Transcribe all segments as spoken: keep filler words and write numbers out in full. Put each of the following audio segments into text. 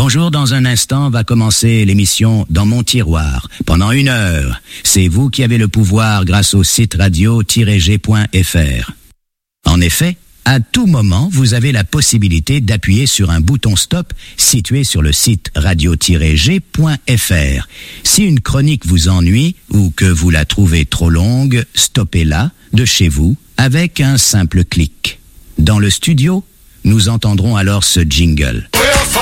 Bonjour, dans un instant va commencer l'émission Dans mon tiroir. Pendant une heure, c'est vous qui avez le pouvoir grâce au site radio tiret g point f r. En effet, à tout moment, vous avez la possibilité d'appuyer sur un bouton stop situé sur le site radio tiret g point f r. Si une chronique vous ennuie ou que vous la trouvez trop longue, stoppez-la de chez vous avec un simple clic. Dans le studio, nous entendrons alors ce jingle.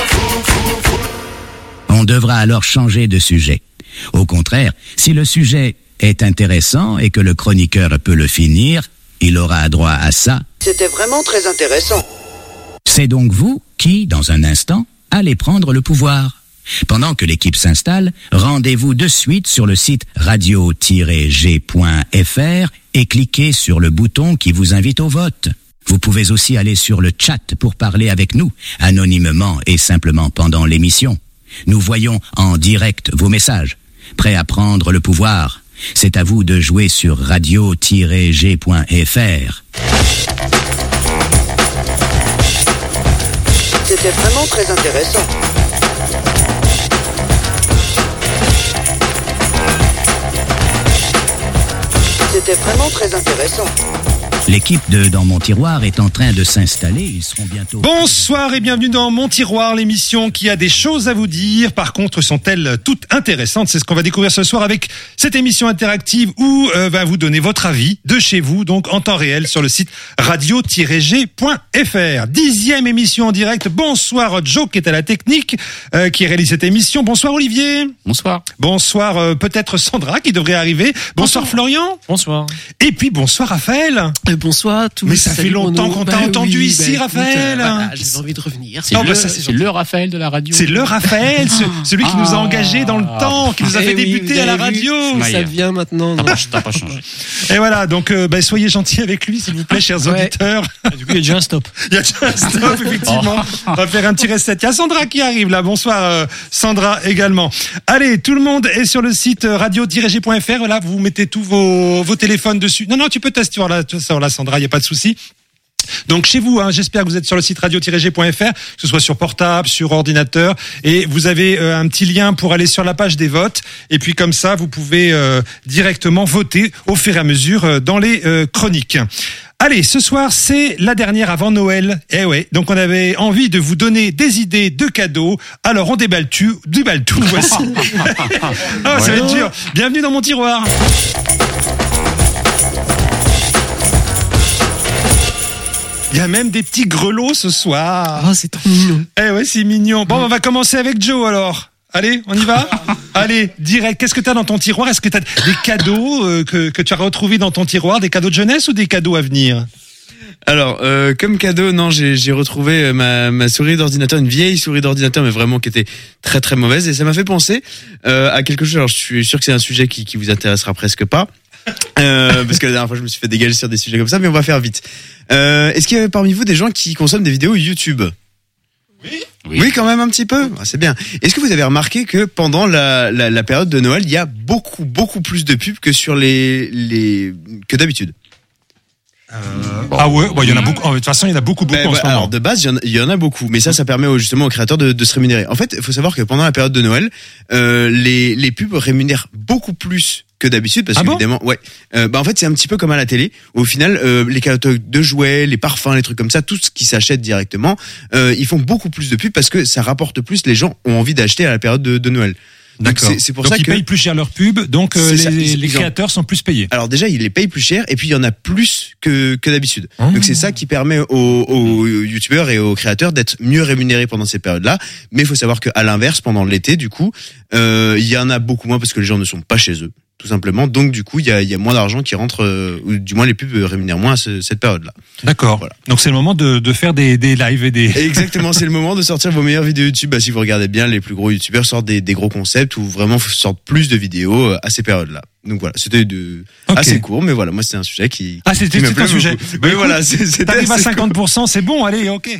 On devra alors changer de sujet. Au contraire, si le sujet est intéressant et que le chroniqueur peut le finir, il aura droit à ça. C'était vraiment très intéressant. C'est donc vous qui, dans un instant, allez prendre le pouvoir. Pendant que l'équipe s'installe, rendez-vous de suite sur le site radio tiret g point f r et cliquez sur le bouton qui vous invite au vote. Vous pouvez aussi aller sur le chat pour parler avec nous, anonymement et simplement pendant l'émission. Nous voyons en direct vos messages. Prêt à prendre le pouvoir? C'est à vous de jouer sur radio tiret g point f r. C'était vraiment très intéressant. C'était vraiment très intéressant. L'équipe de Dans mon tiroir est en train de s'installer. Ils seront bientôt... Bonsoir et bienvenue dans Mon tiroir, l'émission qui a des choses à vous dire. Par contre, sont-elles toutes intéressantes? C'est ce qu'on va découvrir ce soir avec cette émission interactive où euh, va vous donner votre avis de chez vous, donc en temps réel sur le site radio tiret g point f r. Dixième émission en direct. Bonsoir Joe qui est à la technique, euh, qui réalise cette émission. Bonsoir Olivier. Bonsoir. Bonsoir euh, peut-être Sandra qui devrait arriver. Bonsoir, bonsoir Florian. Bonsoir. Et puis bonsoir Raphaël. Euh, bonsoir à tous. Mais ça fait longtemps qu'on t'a bah, entendu oui, ici, bah, Raphaël. Écoute, euh, voilà, j'avais envie de revenir. C'est, non, le, bah, ça, c'est, c'est le Raphaël de la radio. C'est le Raphaël, ce, celui qui ah, nous a engagés dans le temps, qui nous a fait oui, débuter à la radio. Ça vient maintenant. Non. T'as pas changé. Et voilà, donc euh, bah, soyez gentils avec lui, s'il vous plaît, chers ouais. auditeurs. Du coup, il y a déjà un stop. Il y a déjà un stop, effectivement. On va faire un petit reset. Il y a Sandra qui arrive là. Bonsoir euh, Sandra également. Allez, tout le monde est sur le site radio tiret g point f r. Là, vous mettez tous vos, vos téléphones dessus. Non, non, tu peux t'asseoir là, là, Sandra, il n'y a pas de souci. Donc chez vous, hein, j'espère que vous êtes sur le site radio tiret g point f r, que ce soit sur portable, sur ordinateur, et vous avez euh, un petit lien pour aller sur la page des votes, et puis comme ça, vous pouvez euh, directement voter au fur et à mesure euh, dans les euh, chroniques. Allez, ce soir, c'est la dernière avant Noël. Eh ouais, donc on avait envie de vous donner des idées de cadeaux. Alors on déballe tout, déballe tout, voici. Ah, ça va être dur. Bienvenue dans mon tiroir. Il y a même des petits grelots ce soir. Oh, c'est trop mignon. Eh ouais, c'est mignon. Bon, on va commencer avec Joe alors. Allez, on y va. Allez, direct. Qu'est-ce que t'as dans ton tiroir? Est-ce que t'as des cadeaux euh, que, que tu as retrouvés dans ton tiroir? Des cadeaux de jeunesse ou des cadeaux à venir? Alors, euh, comme cadeau, non, j'ai, j'ai retrouvé ma, ma souris d'ordinateur, une vieille souris d'ordinateur, mais vraiment qui était très très mauvaise. Et ça m'a fait penser euh, à quelque chose. Alors, je suis sûr que c'est un sujet qui, qui vous intéressera presque pas. Euh, parce que la dernière fois je me suis fait dégager sur des sujets comme ça, mais on va faire vite. Euh, est-ce qu'il y avait parmi vous des gens qui consomment des vidéos YouTube? Oui. Oui. Oui, quand même un petit peu. Ah, c'est bien. Est-ce que vous avez remarqué que pendant la, la, la période de Noël, il y a beaucoup beaucoup plus de pubs que sur les les que d'habitude? Euh, ah ouais, bon, il y en a beaucoup. De toute façon, il y en a beaucoup, beaucoup ben, en ouais, ce moment. Alors de base, il y, en a, il y en a beaucoup, mais ça, ça permet justement aux créateurs de, de se rémunérer. En fait, il faut savoir que pendant la période de Noël, euh, les les pubs rémunèrent beaucoup plus que d'habitude, parce ah qu'évidemment, bon ouais. Euh, bah en fait, c'est un petit peu comme à la télé. Au final, euh, les catalogues de jouets, les parfums, les trucs comme ça, tout ce qui s'achète directement, euh, ils font beaucoup plus de pubs parce que ça rapporte plus. Les gens ont envie d'acheter à la période de, de Noël. Donc D'accord. C'est, c'est pour donc ça ils que payent plus cher leurs pubs, donc euh, les, ça, les créateurs sont plus payés. Alors déjà, ils les payent plus cher, et puis il y en a plus que que d'habitude. Mmh. Donc c'est ça qui permet aux, aux youtubeurs et aux créateurs d'être mieux rémunérés pendant ces périodes-là. Mais il faut savoir qu'à l'inverse, pendant l'été, du coup, euh, il y en a beaucoup moins parce que les gens ne sont pas chez eux, tout simplement. Donc du coup, il y a, il y a moins d'argent qui rentre, euh, ou du moins les pubs rémunèrent moins à ce, cette période-là. D'accord. Voilà. Donc c'est le moment de, de faire des, des lives et des... Exactement, c'est le moment de sortir vos meilleures vidéos YouTube. Bah, si vous regardez bien, les plus gros youtubeurs sortent des, des gros concepts ou vraiment sortent plus de vidéos à ces périodes-là. Donc voilà, c'était de okay. assez court, mais voilà, moi c'était un sujet qui... Ah, c'était, qui c'était un sujet. Mais bah, voilà, c'est, c'est t'arrives à cinquante pour cent, c'est bon, allez, ok.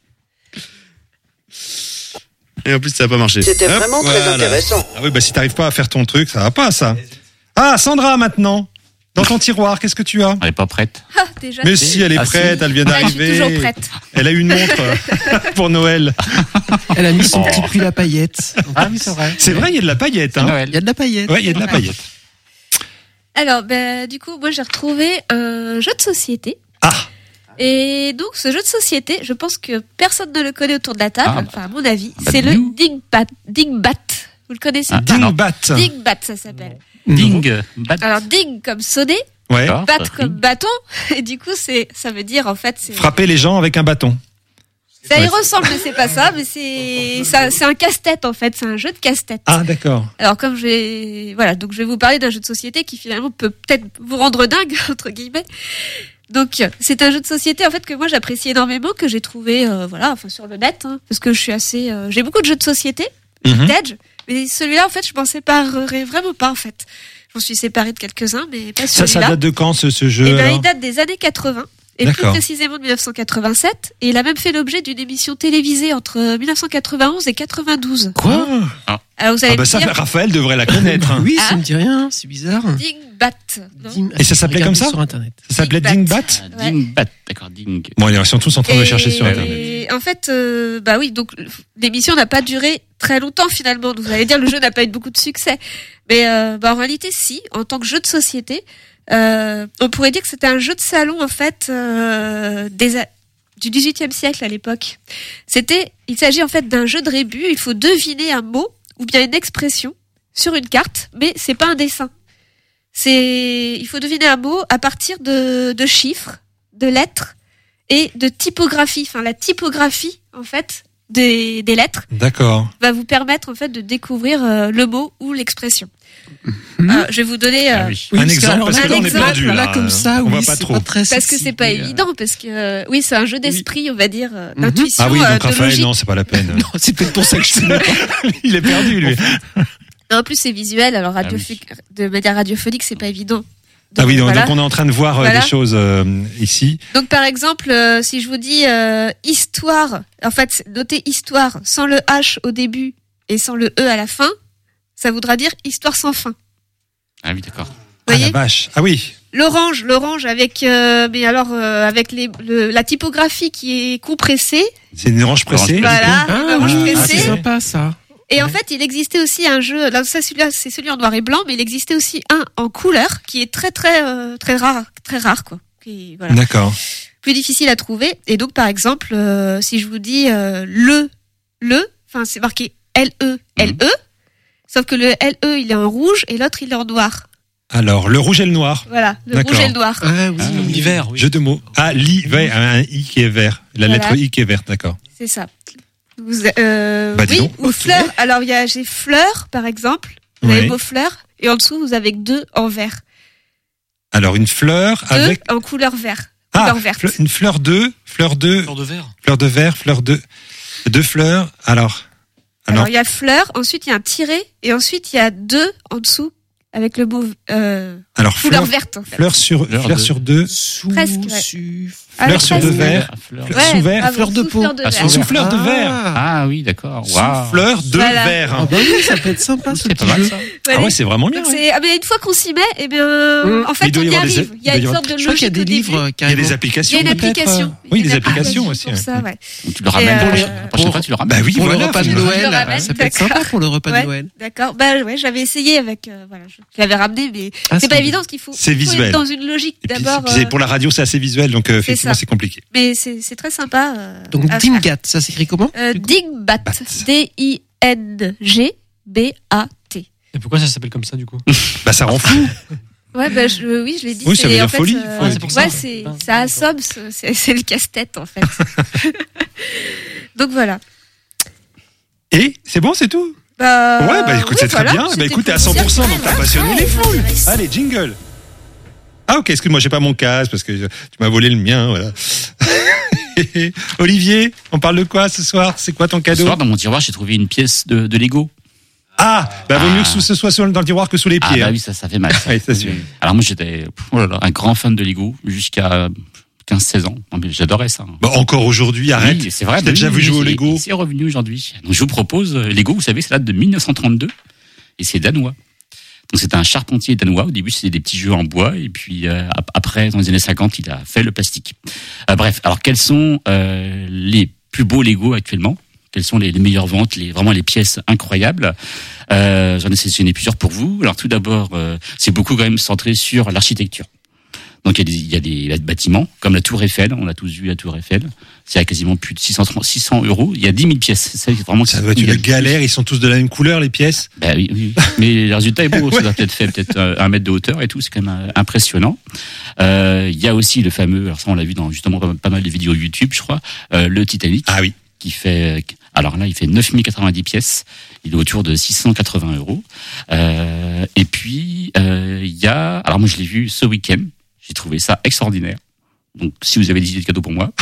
Et en plus, ça n'a pas marché. C'était Hop, vraiment voilà. très intéressant. Ah oui, bah si t'arrives pas à faire ton truc, ça va pas, ça. Ah, Sandra, maintenant. Dans ton tiroir, qu'est-ce que tu as? Elle est pas prête. Ah, déjà. Mais si, elle est Ah, prête, si. elle vient Ah, je suis d'arriver. toujours prête. Elle a une montre euh, pour Noël. Elle a mis son Oh. petit pull à paillettes. Ah oui, c'est vrai. C'est vrai, il y a de la paillette. Hein. Noël. Il y a de la paillette. Ouais, il y a de la paillette. Alors, ben, du coup, moi, j'ai retrouvé un jeu de société. Ah, Et donc, ce jeu de société, je pense que personne ne le connaît autour de la table, Ah, bah. enfin, à mon avis, bah, c'est le nous. Dingbat. Dingbat. Vous le connaissez Ah, pas? non. Dingbat. Dingbat, ça s'appelle. Ding. Bat. Alors, ding comme sonner, Ouais. D'accord. bat Ding. comme bâton. Et du coup, c'est, ça veut dire, en fait, c'est, Frapper les gens avec un bâton. ça y Ouais. ressemble, mais c'est pas ça, mais c'est, ça, c'est un casse-tête, en fait. C'est un jeu de casse-tête. Ah, d'accord. Alors, comme je vais, voilà, donc je vais vous parler d'un jeu de société qui finalement peut peut-être vous rendre dingue, entre guillemets. Donc, c'est un jeu de société, en fait, que moi j'apprécie énormément, que j'ai trouvé, euh, voilà, enfin, sur le net, hein, parce que je suis assez, euh, j'ai beaucoup de jeux de société, Mhm. vintage, mais celui-là, en fait, je m'en séparerai vraiment pas, en fait. Je m'en suis séparée de quelques-uns, mais pas Ça, ça celui-là. date de quand ce, ce jeu Eh ben, alors il date des années quatre-vingts. Et plus D'accord. précisément de mille neuf cent quatre-vingt-sept. Et il a même fait l'objet d'une émission télévisée entre mille neuf cent quatre-vingt-onze et quatre-vingt-douze. Quoi Alors vous allez Ah bah me ça, dire, Raphaël devrait la connaître. hein. Oui, ça Ah. me dit rien, c'est bizarre. Dingbat. non Dim- Et ça s'appelait Regardez comme ça sur Internet. Ça s'appelait Dingbat. Dingbat. Ah, Ding. Bat. D'accord. Ding. Bon, ils sont tous en train de chercher sur Internet. Et en fait, euh, bah oui, donc l'émission n'a pas duré très longtemps finalement. Donc, vous allez dire le jeu n'a pas eu beaucoup de succès, mais euh, bah, en réalité, si, en tant que jeu de société, euh, on pourrait dire que c'était un jeu de salon en fait euh, des a- du dix-huitième siècle à l'époque. C'était, il s'agit en fait d'un jeu de rébus. Il faut deviner un mot ou bien une expression sur une carte, mais c'est pas un dessin. C'est, il faut deviner un mot à partir de, de chiffres, de lettres et de typographie. Enfin, la typographie, en fait, des, des lettres D'accord. va vous permettre, en fait, de découvrir euh, le mot ou l'expression. Mhm. Euh, je vais vous donner, euh, Ah oui. Un parce que exemple, alors parce que là, on est exemple, perdu, Là, là. comme ça, On oui, voit pas c'est trop. pas très parce que sexy, c'est pas mais, euh, évident, parce que, euh, oui, c'est un jeu d'esprit, on va dire, euh, Mhm. d'intuition, Ah oui, euh, donc de Raphaël, logique. non, c'est pas la peine. Non, c'est peut-être pour ça que je sais pas. Il est perdu, lui. En plus, c'est visuel, alors radio Ah oui. de manière radiophonique, c'est pas évident. Ah oui, donc, voilà. donc on est en train de voir euh, Voilà. des choses euh, ici. Donc par exemple, euh, si je vous dis euh, histoire, en fait, notez histoire sans le H au début et sans le E à la fin, ça voudra dire histoire sans fin. Ah oui, d'accord. Vous Ah la voyez, vache. Ah oui. l'orange, l'orange avec, euh, mais alors euh, avec les, le, la typographie qui est compressée. C'est une orange pressée. Orange Voilà, Ah, l'orange ah, c'est pressée. sympa ça. Et en fait, il existait aussi un jeu. Là, ça, celui-là, c'est celui en noir et blanc, mais il existait aussi un en couleur qui est très très euh, très rare, très rare quoi. Qui, voilà. D'accord. Plus difficile à trouver. Et donc, par exemple, euh, si je vous dis euh, le, le, enfin, c'est marqué L E, L E, sauf que le L E, il est en rouge et l'autre, il est en noir. Alors, le rouge et le noir. Voilà, le D'accord. rouge et le noir. Ah oui, Ah, oui. l'hiver, oui. Jeu de mots. Ah, li, vert, un i qui est vert. La Voilà. lettre i qui est verte, d'accord. C'est ça. Vous, euh, Bah, dis oui, donc. ou fleurs. Alors, il y a, j'ai fleurs, par exemple. Vous avez Ouais. vos fleurs. Et en dessous, vous avez deux en vert. Alors, une fleur Deux avec. en couleur vert. Ah, Couleur verte. fle- une fleur de. Fleur de. Fleur de verre. Fleur de vert, fleur de. Deux fleurs. Alors. Alors, Alors, il y a fleurs, ensuite il y a un tiret, et ensuite il y a deux en dessous, avec le mot euh, alors couleur fleur, verte, en fait. fleur sur, Fleur fleur de- sur deux. Sous, Presque, ouais. su- Ah, fleur oui, sur presque. deux verres. Ah, fleur. Fleur sous vert, bravo, fleur de sous peau. fleur de Ah, verre. sous Sous fleur de verre. Ah oui, d'accord. Waouh. Fleur de Voilà. verre. Ah bah oui, ça peut être sympa ce C'est pas petit mal jeu. ça. Voilà. Ah ouais, c'est vraiment bien. Donc ouais. c'est, ah, mais une fois qu'on s'y met, eh bien, Mmh. en fait, Il doit on y y avoir des- arrive. Il y a il doit y une avoir- sorte de Je crois qu'il y a logique des au début. livres Il y a carrément. des Il y applications. a une peut-être, application. euh, Oui, Il y a des une applications aussi. pour ça, ouais. Donc, tu le ramènes. euh, pour les- La prochaine fois, tu le ramènes. Bah oui, Pour voilà. le repas de faut- Je le Noël, ramène, ça peut être d'accord. sympa pour le repas Ouais. de Noël. D'accord. Bah ouais, j'avais essayé avec. euh, voilà, je je l'avais ramené, mais Ah, c'est pas c'est- évident parce qu'il faut. C'est faut être visuel. dans une logique Et puis, d'abord. c'est- c'est- euh, pour la radio, c'est assez visuel, donc euh, c'est effectivement, ça. c'est compliqué. Mais c'est c'est très sympa. euh, Donc à faire. Dingat, ça s'écrit comment Euh, Dingbat. D I N G B A T. Et pourquoi ça s'appelle comme ça du coup? Bah, ça rend fou. Ouais, bah, je, oui, je l'ai dit. Oui, ça c'est, veut dire en fait, folie. euh, Ah, c'est pour ouais, ça. c'est, Ah, ça assomme, ce- c'est, c'est le casse-tête, en fait. Donc voilà. Et c'est bon, c'est tout. Bah, Ouais, bah écoute, oui, c'est très voilà, bien. Bah c'était écoute, t'es à pour cent dire pour cent, que- donc t'as passionné les foules. Allez, jingle. Ah ok, excuse-moi, j'ai pas mon casque parce que je- tu m'as volé le mien, voilà. Olivier, on parle de quoi ce soir? C'est quoi ton Ce cadeau? soir, dans mon tiroir, j'ai trouvé une pièce de, de Lego. Ah, bah vaut Ah. mieux que ce soit sur- dans le tiroir que sous les Ah pieds. bah hein. oui, ça, ça fait mal. ça. Oui, c'est sûr. Alors moi, j'étais oh là là, un grand fan de Lego jusqu'à quinze seize ans. Non, mais j'adorais ça. Bah, encore aujourd'hui, arrête. Oui, c'est vrai. T'as bah déjà oui, vu oui, jouer au c'est- Lego? C'est revenu aujourd'hui. Donc je vous propose euh, Lego. Vous savez, ça date de mille neuf cent trente-deux et c'est danois. Donc c'était un charpentier danois. Au début, c'était des petits jeux en bois, et puis euh, après, dans les années cinquante, il a fait le plastique. Euh, bref, alors quels sont euh, les plus beaux Lego actuellement? Quelles sont les, les meilleures ventes, les vraiment les pièces incroyables? euh, J'en ai sélectionné plusieurs pour vous. Alors tout d'abord, euh, c'est beaucoup quand même centré sur l'architecture. Donc il y a des, il y a des bâtiments comme la Tour Eiffel. On a tous vu la Tour Eiffel. C'est à quasiment plus de six cents euros. Il y a dix mille pièces. C'est vraiment Ça doit être une galère. Ils sont tous de la même couleur, les pièces. Ben oui, oui. Mais le résultat est beau. Ça doit peut-être faire peut-être un mètre de hauteur et tout. C'est quand même impressionnant. Euh, il y a aussi le fameux. Alors ça, on l'a vu dans justement pas mal de vidéos YouTube, je crois. Euh, le Titanic. Ah oui. Qui fait. Alors là, il fait neuf mille quatre-vingt-dix pièces. Il est autour de six cent quatre-vingts euros. Euh, et puis euh, il y a. Alors moi, je l'ai vu ce week-end. J'ai trouvé ça extraordinaire. Donc, si vous avez des idées de cadeaux pour moi.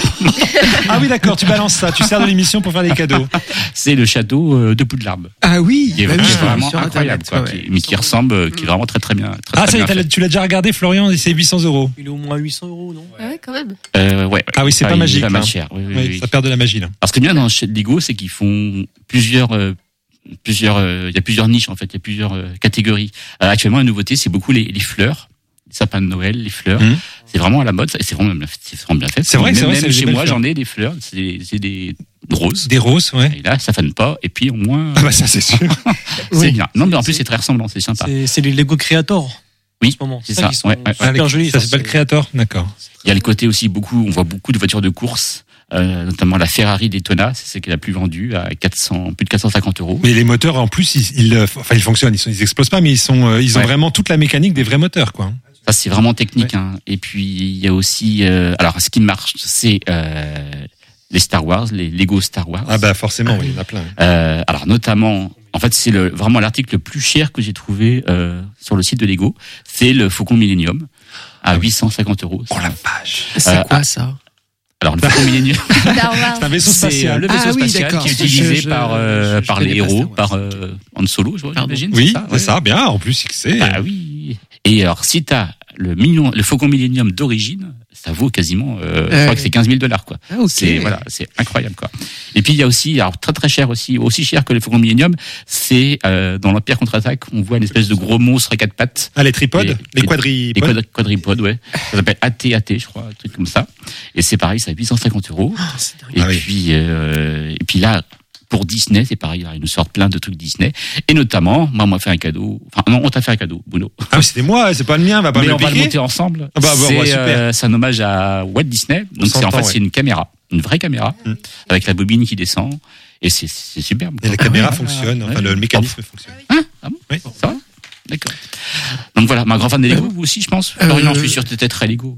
Ah oui, d'accord, tu balances ça. Tu sers de l'émission pour faire des cadeaux. C'est le château de Poudlard. Ah oui, qui est, bah qui oui, est vraiment sur incroyable, Internet, quoi, ouais, qui, mais qui ressemble, qui est vraiment très très bien. Très, Ah, très ça y bien est, fait. tu l'as déjà regardé, Florian, et c'est huit cents euros. Il est au moins huit cents euros, non? Ouais, quand même. Euh, ouais. Ah oui, c'est Ah, pas il est magique. pas Là. mal cher. Oui, oui, Oui, oui. ça perd de la magie, là. Alors, ce qui est bien dans chez Lego, c'est qu'ils font plusieurs, euh, plusieurs, euh, il y a plusieurs niches, en fait, il y a plusieurs euh, catégories. Euh, actuellement, la nouveauté, c'est beaucoup les, les fleurs. Les sapins de Noël, les fleurs, Mmh. c'est vraiment à la mode, et c'est vraiment, c'est vraiment bien fait. C'est vrai, même, c'est vrai, même c'est des chez belles moi, fleurs. j'en ai des fleurs, c'est des, c'est des roses. Des roses, ouais. Et là, ça fane pas, et puis au moins, Ah bah ça, c'est sûr. c'est Oui. bien. Non, mais en plus, c'est très ressemblant, c'est sympa. C'est, c'est les Lego Creator. Oui, en ce moment. c'est ça, qui sont ouais, ouais, super Ah, jolis. Ça s'appelle Creator, d'accord. Il y a le côté aussi beaucoup, on voit beaucoup de voitures de course, euh, notamment la Ferrari Daytona, c'est celle qui est la plus vendue à quatre cents, plus de quatre cent cinquante euros. Mais les moteurs, en plus, ils, ils, euh, enfin, ils fonctionnent, ils, sont, ils explosent pas, mais ils sont, euh, ils ont Ouais. vraiment toute la mécanique des vrais moteurs, quoi. Ça, c'est vraiment technique, hein. Et puis, il y a aussi, euh, alors, ce qui marche, c'est, euh, les Star Wars, les Lego Star Wars. Ah bah forcément, oui, il y en a plein. Euh, alors, notamment, en fait, c'est le, vraiment l'article le plus cher que j'ai trouvé, euh, sur le site de Lego. C'est le Faucon Millennium. À huit cent cinquante euros. Oh la vache. C'est Euh, quoi ça? Alors, le Faucon Millennium. Star Wars. C'est un vaisseau C'est euh, spatial. le vaisseau Ah oui, spatial d'accord. qui est utilisé Je- je- par, euh, je- je par les connais pas héros, Star Wars. par euh, Han Solo, je vois, Pardon. j'imagine. Oui, c'est c'est ouais. ça, bien. En plus, c'est. Ah oui. Et alors, si t'as le million, le Faucon Millennium d'origine, ça vaut quasiment, euh, je Euh, crois que c'est quinze mille dollars, quoi. Ah, ok. C'est, voilà, c'est incroyable, quoi. Et puis, il y a aussi, alors, très très cher aussi, aussi cher que le Faucon Millennium, c'est, euh, dans l'Empire contre-attaque, on voit une espèce de gros monstre à quatre pattes. Ah, les tripodes, Les- les, les- quadripodes. Les quad- quadripodes, ouais. Ça s'appelle A T A T, je crois, un truc comme ça. Et c'est pareil, c'est à huit cent cinquante euros. Ah, c'est dingue. Et Ah oui. puis, euh, et puis là, pour Disney, c'est pareil, là, ils nous sortent plein de trucs Disney. Et notamment, moi, on m'a fait un cadeau. Enfin, non, on t'a fait un cadeau, Bruno. Ah, mais c'était moi, c'est pas le mien, va pas Mais me on le va le piquer. monter ensemble. Ah bah, bah, c'est, bah, super. euh, c'est un hommage à Walt Disney. Donc c'est en s'entend, fait ouais. c'est une caméra, une vraie caméra, Mm. avec la bobine qui descend. Et c'est, c'est superbe. Et la quoi. caméra Ah, fonctionne, enfin ouais. le mécanisme fonctionne. Hein ah bon Oui. Ça va D'accord. Donc voilà, ma grand fan des Lego, Euh, vous aussi, je pense. euh, Florian, je suis sûr que t'étais très Lego.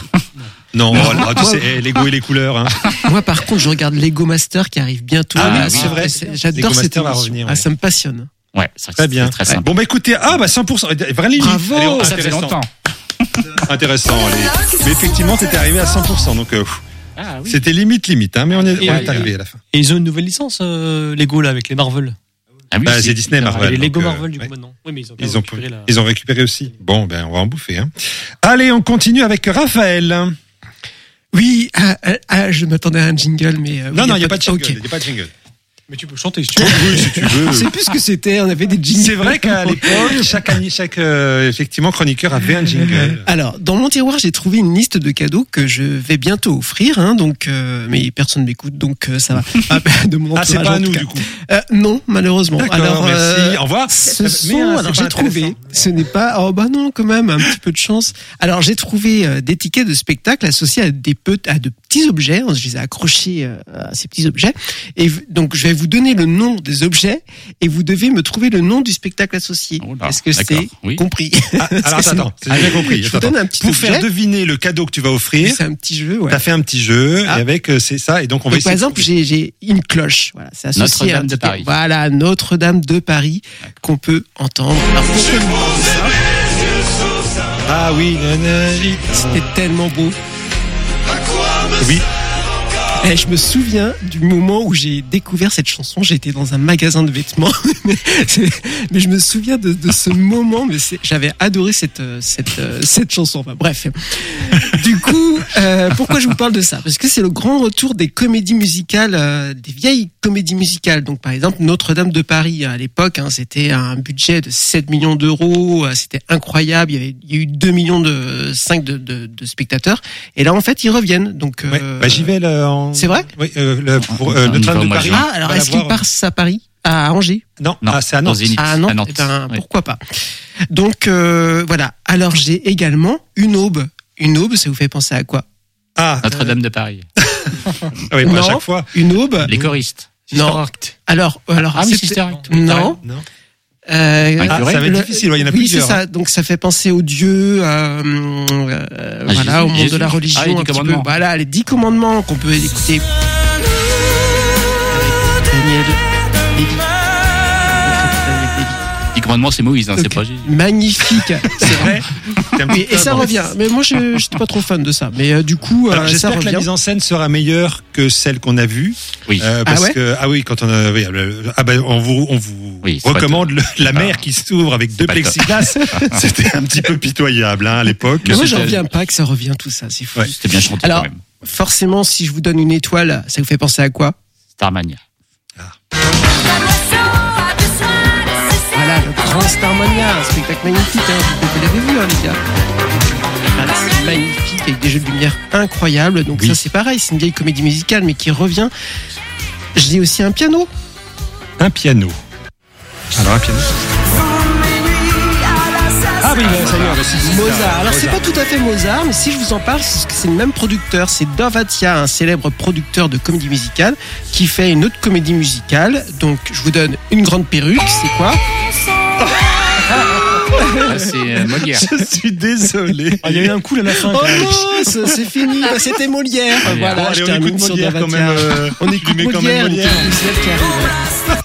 Non, Non. oh là, tu sais, eh, Lego et les couleurs. Hein. Moi, par contre, je regarde Lego Master qui arrive bientôt. Ah oui, Ah, c'est vrai. c'est- Lego J'adore Master cette va émission. revenir, Ah, ouais. ça me passionne. Ouais, c'est Très bien. C'est très simple. Bon bah écoutez, ah bah cent pour cent, vraiment limite. Bravo. Allez, oh, Ça fait intéressant. longtemps. Intéressant, allez. Mais effectivement, t'étais arrivé à cent pour cent, donc euh, pff, Ah oui. c'était limite limite, hein, mais on est, Et, on est euh, arrivé à la fin. Et ils ont une nouvelle licence, euh, Lego, là, avec les Marvel. Ah oui, Bah, c'est- c'est Disney, Ah, Marvel. les Lego donc, euh, Marvel, du coup, ouais. maintenant. Oui, mais ils ont, Ils ont, récupéré la- ils ont récupéré aussi. Bon, ben on va en bouffer. Hein. Allez, on continue avec Raphaël. Oui, ah, ah, ah, je m'attendais à un jingle, mais. euh, oui, non, non, il n'y a pas de jingle. ok. Il y a pas de jingle. Mais tu peux chanter si tu veux. Oui, si tu veux. Je sais plus ce que c'était, on avait des jingles. C'est vrai qu'à l'époque, chaque, année- chaque euh, effectivement chroniqueur avait un jingle. Alors, dans mon tiroir, j'ai trouvé une liste de cadeaux que je vais bientôt offrir, hein, donc, euh, mais personne m'écoute, donc euh, ça va. Ah, de mon Ah, c'est entourage, pas en à tout nous cas. du coup. Euh, non, malheureusement. D'accord, Alors, merci. euh, Au revoir. Ce Mais, sont, hein, c'est alors pas j'ai trouvé, intéressant. ce n'est pas, oh bah non, quand même, un petit peu de chance. Alors j'ai trouvé euh, des tickets de spectacle associés à des pe- à de petits objets. Je les ai accrochés euh, à ces petits objets. Et v- donc je vais vous donner le nom des objets et vous devez me trouver le nom du spectacle associé. Oh là, Est-ce que d'accord, c'est oui. compris? Ah, alors Est-ce que c'est attends, bon attends, j'ai bien compris. Je Attends, vous donne attends. un petit Pour objet. faire deviner le cadeau que tu vas offrir, C'est un petit jeu, ouais. t'as fait un petit jeu Ah. et avec euh, c'est ça et donc on va Donc, par essayer de exemple, trouver. j'ai j'ai une cloche. Voilà, c'est associé à un Notre-Dame de ticket. Paris. Voilà, Notre-Dame de Paris qu'on peut entendre. Alors, pourquoi je vous parle de ça Ah oui, nanana. C'était tellement beau. Oui. Et je me souviens du moment où j'ai découvert cette chanson. J'étais dans un magasin de vêtements, mais, c'est- mais je me souviens de, de ce moment. Mais c'est- j'avais adoré cette cette cette chanson. Enfin bref. Du coup, euh, pourquoi je vous parle de ça? Parce que c'est le grand retour des comédies musicales, euh, des vieilles comédies musicales. Donc par exemple Notre-Dame de Paris à l'époque, hein, c'était un budget de sept millions d'euros. euh, C'était incroyable. Il y avait il y a eu deux millions de cinq de, de, de spectateurs. Et là en fait ils reviennent. Donc Ouais. euh, Bah, j'y vais là, en... C'est vrai Oui, euh, le, pour euh, On y Notre-Dame va au de mois de Paris. juin. Ah, alors On va est-ce la qu'il voir. passe à Paris, à Angers? Non, Non, ah, c'est à dans Nantes. Zénith. Ah non, à Nantes. eh ben, Ouais. pourquoi pas. Donc euh, voilà. Alors j'ai également une aube. Une aube, ça vous fait penser à quoi? Ah, Notre-Dame de Paris. ah oui, bah, à Non. chaque fois. Une aube. Les choristes. Non. Alors, alors. Ah oui, c'était- Sister Act. Non. Non. Euh, Un Ah, curé. ça va être le- difficile, ouais, il y en a oui, plusieurs. c'est ça. Donc ça fait penser aux dieux, euh, euh, Ah, voilà, Jésus, au monde Jésus. de la religion, Ah, les dix un petit peu. commandements. Voilà, les dix commandements qu'on peut écouter. Avec Daniel Lévy. Daniel Lévy. Les commandements, c'est Moïse, hein, c'est Ok. pas Jésus. Magnifique. C'est vrai. T'es un Oui, petit et peu ça avant. revient. Mais moi, je j'étais pas trop fan de ça. Mais euh, du coup, euh, Alors, ça j'espère que la revient. mise en scène sera meilleure que celle qu'on a vue. Oui. Euh, Ah parce ouais que ah oui, quand on a oui, le- ah ben on vous on vous Oui, c'est recommande le- la mer Ah. qui s'ouvre avec deux pas le top. plexiglas. C'était un petit peu pitoyable hein, à l'époque. Mais moi, c'était- j'en reviens pas que ça revient tout ça. C'est fou. Ouais. C'était bien chanté Alors, quand même. forcément, si je vous donne une étoile, ça vous fait penser à quoi? Starmania. Voilà, le grand Starmania, un spectacle magnifique. Hein. Vous l'avez vu, hein, les gars. Voilà, c'est magnifique avec des jeux de lumière incroyables. Donc Oui. ça, c'est pareil. C'est une vieille comédie musicale, mais qui revient. Je dis aussi un piano. Un piano. Alors un piano. Ah oui, bah, ça y est, bah, c'est Mozart. Alors c'est pas tout à fait Mozart, mais si je vous en parle, c'est parce que c'est le même producteur. C'est Dov Atia, un célèbre producteur de comédie musicale, qui fait une autre comédie musicale. Donc je vous donne une grande perruque. C'est quoi? Ah, c'est euh, Molière. Je suis désolé. Ah, il y a eu un coup à la fin. Oh quand même. non, c'est c'est fini. C'était Molière. Molière. Voilà, Bon, je allez, on termine écoute sur Molière Dov quand Atia. même. euh, On tu écoute mets quand Molière, même une Molière. petite musique qui arrive.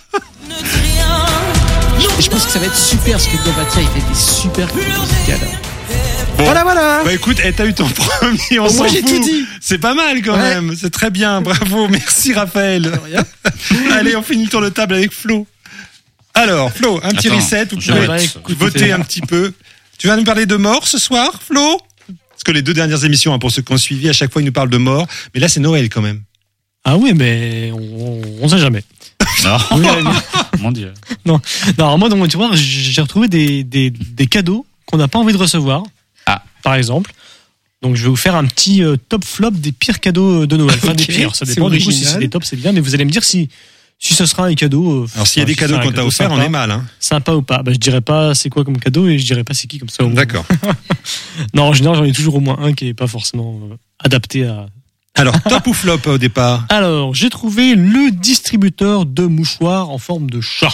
Et je pense que ça va être super parce que Dov Atia il fait des super comédies musicales. Bon. Voilà, voilà. Bah écoute, eh, t'as eu ton premier, on Au s'en moins, j'ai fout. tout dit. C'est pas mal quand Ouais. même, c'est très bien, bravo, merci Raphaël. Rien. Allez, on finit le tour de table avec Flo. Alors, Flo, un petit Attends, reset, vous je pouvez vais écouter. voter un petit peu. Tu vas nous parler de mort ce soir, Flo? Parce que les deux dernières émissions, hein, pour ceux qui ont suivi, à chaque fois ils nous parlent de mort, mais là c'est Noël quand même. Ah oui, mais on, on sait jamais. Non. Oui, Mon Dieu. Non, alors moi dans mon tiroir, j'ai retrouvé des, des, des cadeaux qu'on n'a pas envie de recevoir. Ah. Par exemple. Donc je vais vous faire un petit euh, top flop des pires cadeaux de Noël. Enfin Ok, des pires, ça c'est dépend du coup si original. c'est des tops, c'est bien, mais vous allez me dire si si ce sera un cadeau. euh, Alors s'il y a enfin, des si cadeaux c'est un qu'on t'a cadeau offerts, on sympa, est mal. Hein. Sympa ou pas. Bah je dirais pas c'est quoi comme cadeau et je dirais pas c'est qui comme ça. au moins. D'accord. Non, en général, j'en ai toujours au moins un qui est pas forcément euh, adapté à. Alors, top ou flop au départ? Alors, j'ai trouvé le distributeur de mouchoirs en forme de chat.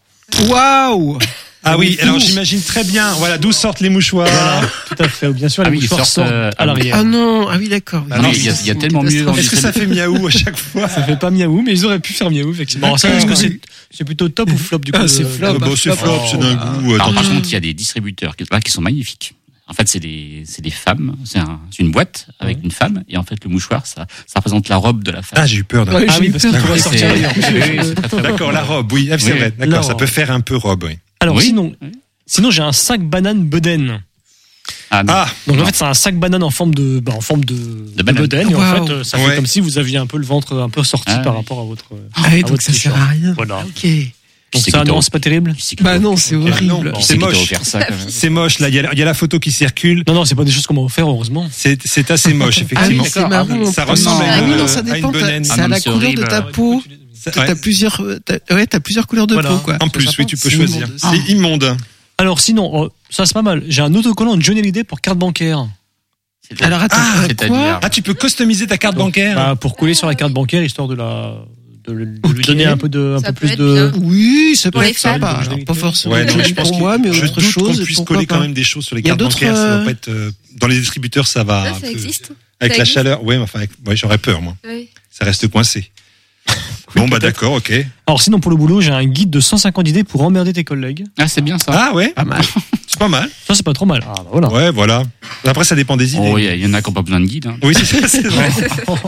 Waouh. Ah oui, Mais alors d'où j'imagine très bien, voilà, d'où sortent les mouchoirs. Voilà, tout à fait. Bien sûr, Ah les oui, ils mouchoirs sortent, sortent euh, à l'arrière. Ah non, ah oui d'accord. Ah non, il y a- il y a C'est tellement une mieux dans Est-ce que ça fait miaou à chaque fois? Ça fait pas miaou, mais ils auraient pu faire miaou, effectivement. Alors, ça, est-ce que c'est, c'est plutôt top ou flop, du coup? Ah, c'est euh, flop. Ah, bah, c'est flop, c'est d'un goût. euh, Alors, tant par pis. contre, il y a des distributeurs qui, là, qui sont magnifiques. En fait, c'est des, c'est des femmes. C'est un, c'est une boîte avec Ouais. une femme. Et en fait, le mouchoir, ça, ça représente la robe de la femme. Ah, j'ai eu peur. d'un- Ouais, Ah j'ai oui, eu parce peur. qu'il pourrait C'est- sortir ailleurs. oui, oui, c'est très, très beau. D'accord, la robe, oui, ah, c'est Oui, vrai. la D'accord, ça robe. peut faire un peu robe, oui. Alors, Oui. sinon, sinon, j'ai un sac banane Beden. Ah, non. Ah, Donc, Non. en fait, c'est un sac banane en forme de, bah, en forme de, de banane. Beden. Et en Wow. fait, euh, ça Ouais. fait comme si vous aviez un peu le ventre un peu sorti Ah, par oui. rapport à votre, euh, Ah oui, à donc votre ça sert t-shirt. à rien. Voilà. Ok. Donc, C'est ça, qui non, t'a- c'est pas terrible. Qui c'est qui Bah t'a- non, c'est non, horrible. Qui c'est c'est qui t'a moche. offert ça, quand même c'est moche, là, il y, a- il y a la photo qui circule. Non, non, c'est pas des choses qu'on m'a offert, heureusement. C'est c'est assez moche, Ah oui, effectivement. c'est d'accord. marrant. Ah, ça Ah ressemble non, à ah une- oui, non, ça à une dépend. bedaine. t'as- Ah C'est à non, la mais c'est couleur de horrible. ta peau. Ça- T'as ouais. plusieurs, euh, t'as- ouais, t'as plusieurs couleurs de Voilà. peau, quoi. En plus, oui, tu peux C'est choisir. immonde. C'est immonde. Alors, sinon, oh, ça, c'est pas mal. J'ai un autocollant de Johnny Hallyday pour carte bancaire. C'est- Alors attends, Ah, euh, c'est-à-dire- quoi Ah, tu peux customiser ta carte Donc, bancaire. bah, pour coller sur la carte bancaire, histoire de la, de, le- de lui Ok. donner un peu de, un Ça peu peut plus être de. bien. Oui, ça peut Pour les être sympa. femmes. Alors, pas forcément Ouais, non, joli je pense pour que- moi, mais je autre doute chose. qu'on puisse pourquoi coller pas. quand même des choses sur les Il y a cartes d'autres, bancaires. Ça euh, doit pas être euh, dans les distributeurs, ça va. Ah, un ça peu- existe. Avec Ça la existe. chaleur, ouais, mais enfin, avec- ouais, j'aurais peur moi. Oui. Ça reste coincé. Bon bah d'accord, ok. Alors, sinon, pour le boulot, j'ai un guide de cent cinquante idées pour emmerder tes collègues. Ah, c'est bien ça. Ah ouais, Pas mal. c'est pas mal. Ça, c'est pas trop mal. Ah, bah voilà. Ouais, voilà. Après, ça dépend des idées. Oh, il y, a- il y en a qui n'ont pas besoin de guide. Hein. Oui, c'est ça, c'est vrai.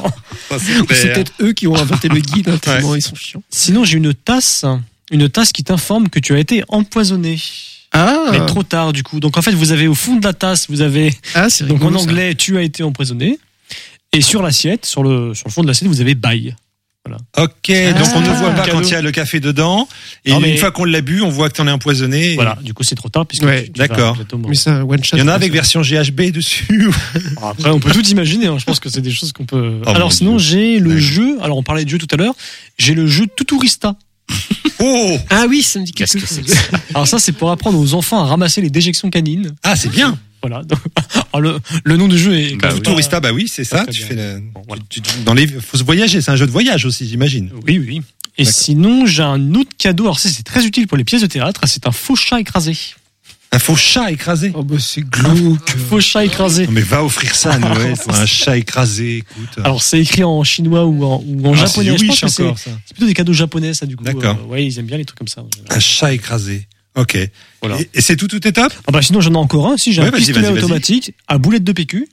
Ça, Ou c'est clair. peut-être eux qui ont inventé le guide, hein, tellement ils sont chiants. Sinon, j'ai une tasse, une tasse qui t'informe que tu as été empoisonné. Ah, Mais trop tard, du coup. Donc, en fait, vous avez au fond de la tasse, vous avez, ah c'est donc en rigolo, ça. anglais, tu as été empoisonné. Et sur l'assiette, sur le, sur le fond de l'assiette, vous avez bye. Ok, donc on ne voit pas cadeau. quand il y a le café dedans. Et Non, mais- une fois qu'on l'a bu, on voit que t'en es empoisonné. Voilà. Du coup, c'est trop tard, puisque Ouais, tu, tu vas d'accord. bientôt mourir. Mais c'est un one shot. Il y en a comme avec ça. version G H B dessus. Alors après, on peut tout imaginer. Hein. Je pense que c'est des choses qu'on peut. Oh, alors mon sinon, Dieu. j'ai le Ouais. jeu. Alors on parlait de jeu tout à l'heure. J'ai le jeu Tuturista. Oh, Ah oui, ça me dit quelque Qu'est-ce que chose. c'est que ça Alors ça, c'est pour apprendre aux enfants à ramasser les déjections canines. ah c'est bien. Voilà. Donc, alors, le, le nom du jeu est. Bah quand même oui. pas- Tourista, bah oui, c'est ça. très Tu bien. fais le, Bon, voilà. tu- tu- dans les, faut se voyager. C'est un jeu de voyage aussi, j'imagine. Oui, oui. Et D'accord. sinon, j'ai un autre cadeau. Alors ça, c'est très utile pour les pièces de théâtre. C'est un faux chat écrasé. Un faux chat écrasé. Oh bah c'est glauque. Faux chat écrasé. Non, mais va offrir ça à Noël pour un chat écrasé. Écoute. Alors c'est écrit en chinois ou en, ou en Ah, japonais. c'est Je pense Wish que c'est encore, ça. c'est plutôt des cadeaux japonais, ça du coup. D'accord. Euh, ouais, ils aiment bien les trucs comme ça. Un chat écrasé. Ok. Voilà. Et, et c'est tout, tout est top. Ah bah sinon j'en ai encore un. Si j'ai Ouais, un vas-y, pistolet vas-y, vas-y. automatique à boulette de P Q.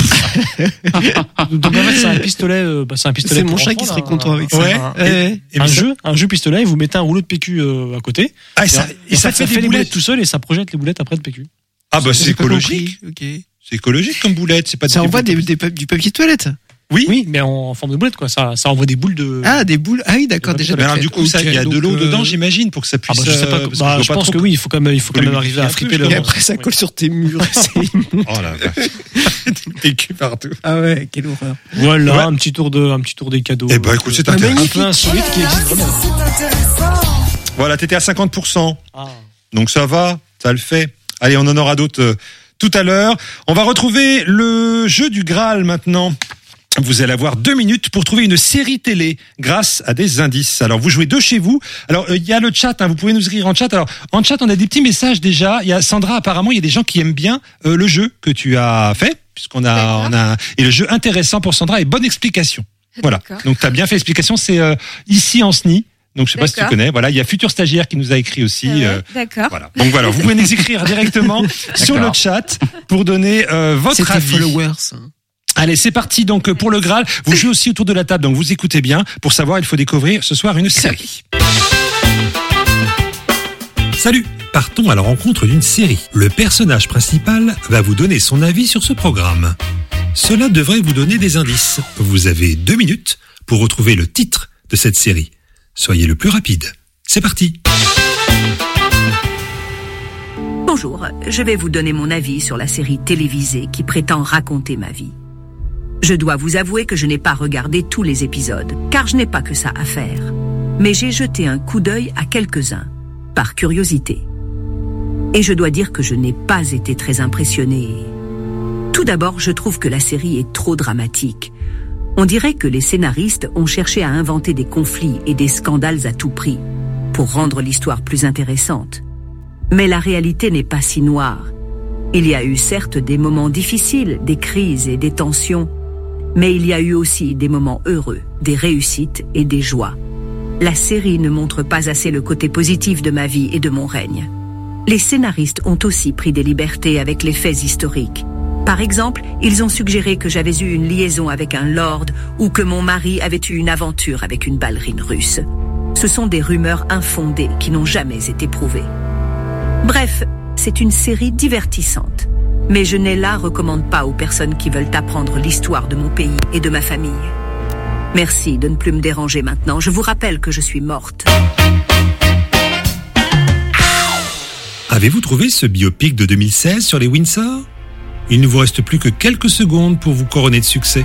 Donc en fait c'est un pistolet. euh, bah, c'est un pistolet. C'est mon pour chat enfants, qui là, serait un- content avec ça. Ouais. un- Eh, Et un ça- jeu, un jeu pistolet. Et vous mettez un rouleau de P Q euh, à côté. Ah, et ça, Et et ça fait, fait des les boulettes. boulettes tout seul et ça projette les boulettes après de P Q. Ah bah j'ai c'est pas écologique. compris. Ok. C'est écologique comme boulette. C'est pas Ça envoie des, boulettes. des pa- du papier de toilette. Oui. Oui, mais en forme de boulette quoi. Ça, ça envoie des boules de. Ah, des boules. Ah oui, d'accord, Ouais, déjà. Mais alors, de du coup, ça, il y a Ok, de donc, l'eau euh, dedans, j'imagine, pour que ça Ah puisse. bah, je sais pas. euh, parce que Bah, vois je pas pense trop- que oui, il faut quand même, il faut quand Faut même le arriver à lubrifier un fripper peu, le. je Et après, ça Oui. colle sur tes murs. C'est immonde. Oh la vache. Des culs partout. Ah ouais, quelle horreur. Voilà, Ouais. un petit tour de, un petit tour des cadeaux. Eh ben, écoute, c'est un peu- intéressant. un peu insolite qui existe vraiment. Voilà, t'étais à cinquante pour cent. Ah. Donc ça va, ça le fait. Allez, on en aura d'autres euh, tout à l'heure. On va retrouver le jeu du Graal maintenant. Vous allez avoir deux minutes pour trouver une série télé grâce à des indices. Alors, vous jouez de chez vous. Alors, il y a le chat, hein, vous pouvez nous écrire en chat. Alors, en chat, on a des petits messages déjà. Il y a Sandra, apparemment, il y a des gens qui aiment bien euh, le jeu que tu as fait, puisqu'on a, D'accord. on a, et le jeu intéressant pour Sandra et bonne explication. Voilà. D'accord. Donc, tu as bien fait l'explication. C'est euh, ici en S N I. Donc, je sais pas si tu D'accord. connais. Voilà, il y a Futur Stagiaire qui nous a écrit aussi. Ah ouais, euh, D'accord. voilà. Donc voilà, vous pouvez nous écrire directement sur le chat pour donner euh, votre C'est tes avis. followers. hein. Allez, c'est parti donc euh, pour le Graal. Vous jouez aussi autour de la table, donc vous écoutez bien. Pour savoir, il faut découvrir ce soir une série. Salut, partons à la rencontre d'une série. Le personnage principal va vous donner son avis sur ce programme. Cela devrait vous donner des indices. Vous avez deux minutes pour retrouver le titre de cette série. Soyez le plus rapide. C'est parti. Bonjour, je vais vous donner mon avis sur la série télévisée qui prétend raconter ma vie. Je dois vous avouer que je n'ai pas regardé tous les épisodes, car je n'ai pas que ça à faire. Mais j'ai jeté un coup d'œil à quelques-uns, par curiosité. Et je dois dire que je n'ai pas été très impressionnée. Tout d'abord, je trouve que la série est trop dramatique. On dirait que les scénaristes ont cherché à inventer des conflits et des scandales à tout prix, pour rendre l'histoire plus intéressante. Mais la réalité n'est pas si noire. Il y a eu certes des moments difficiles, des crises et des tensions, mais il y a eu aussi des moments heureux, des réussites et des joies. La série ne montre pas assez le côté positif de ma vie et de mon règne. Les scénaristes ont aussi pris des libertés avec les faits historiques. Par exemple, ils ont suggéré que j'avais eu une liaison avec un lord ou que mon mari avait eu une aventure avec une ballerine russe. Ce sont des rumeurs infondées qui n'ont jamais été prouvées. Bref, c'est une série divertissante. Mais je ne la recommande pas aux personnes qui veulent apprendre l'histoire de mon pays et de ma famille. Merci de ne plus me déranger maintenant. Je vous rappelle que je suis morte. Avez-vous trouvé ce biopic de deux mille seize sur les Windsor ? Il ne vous reste plus que quelques secondes pour vous couronner de succès.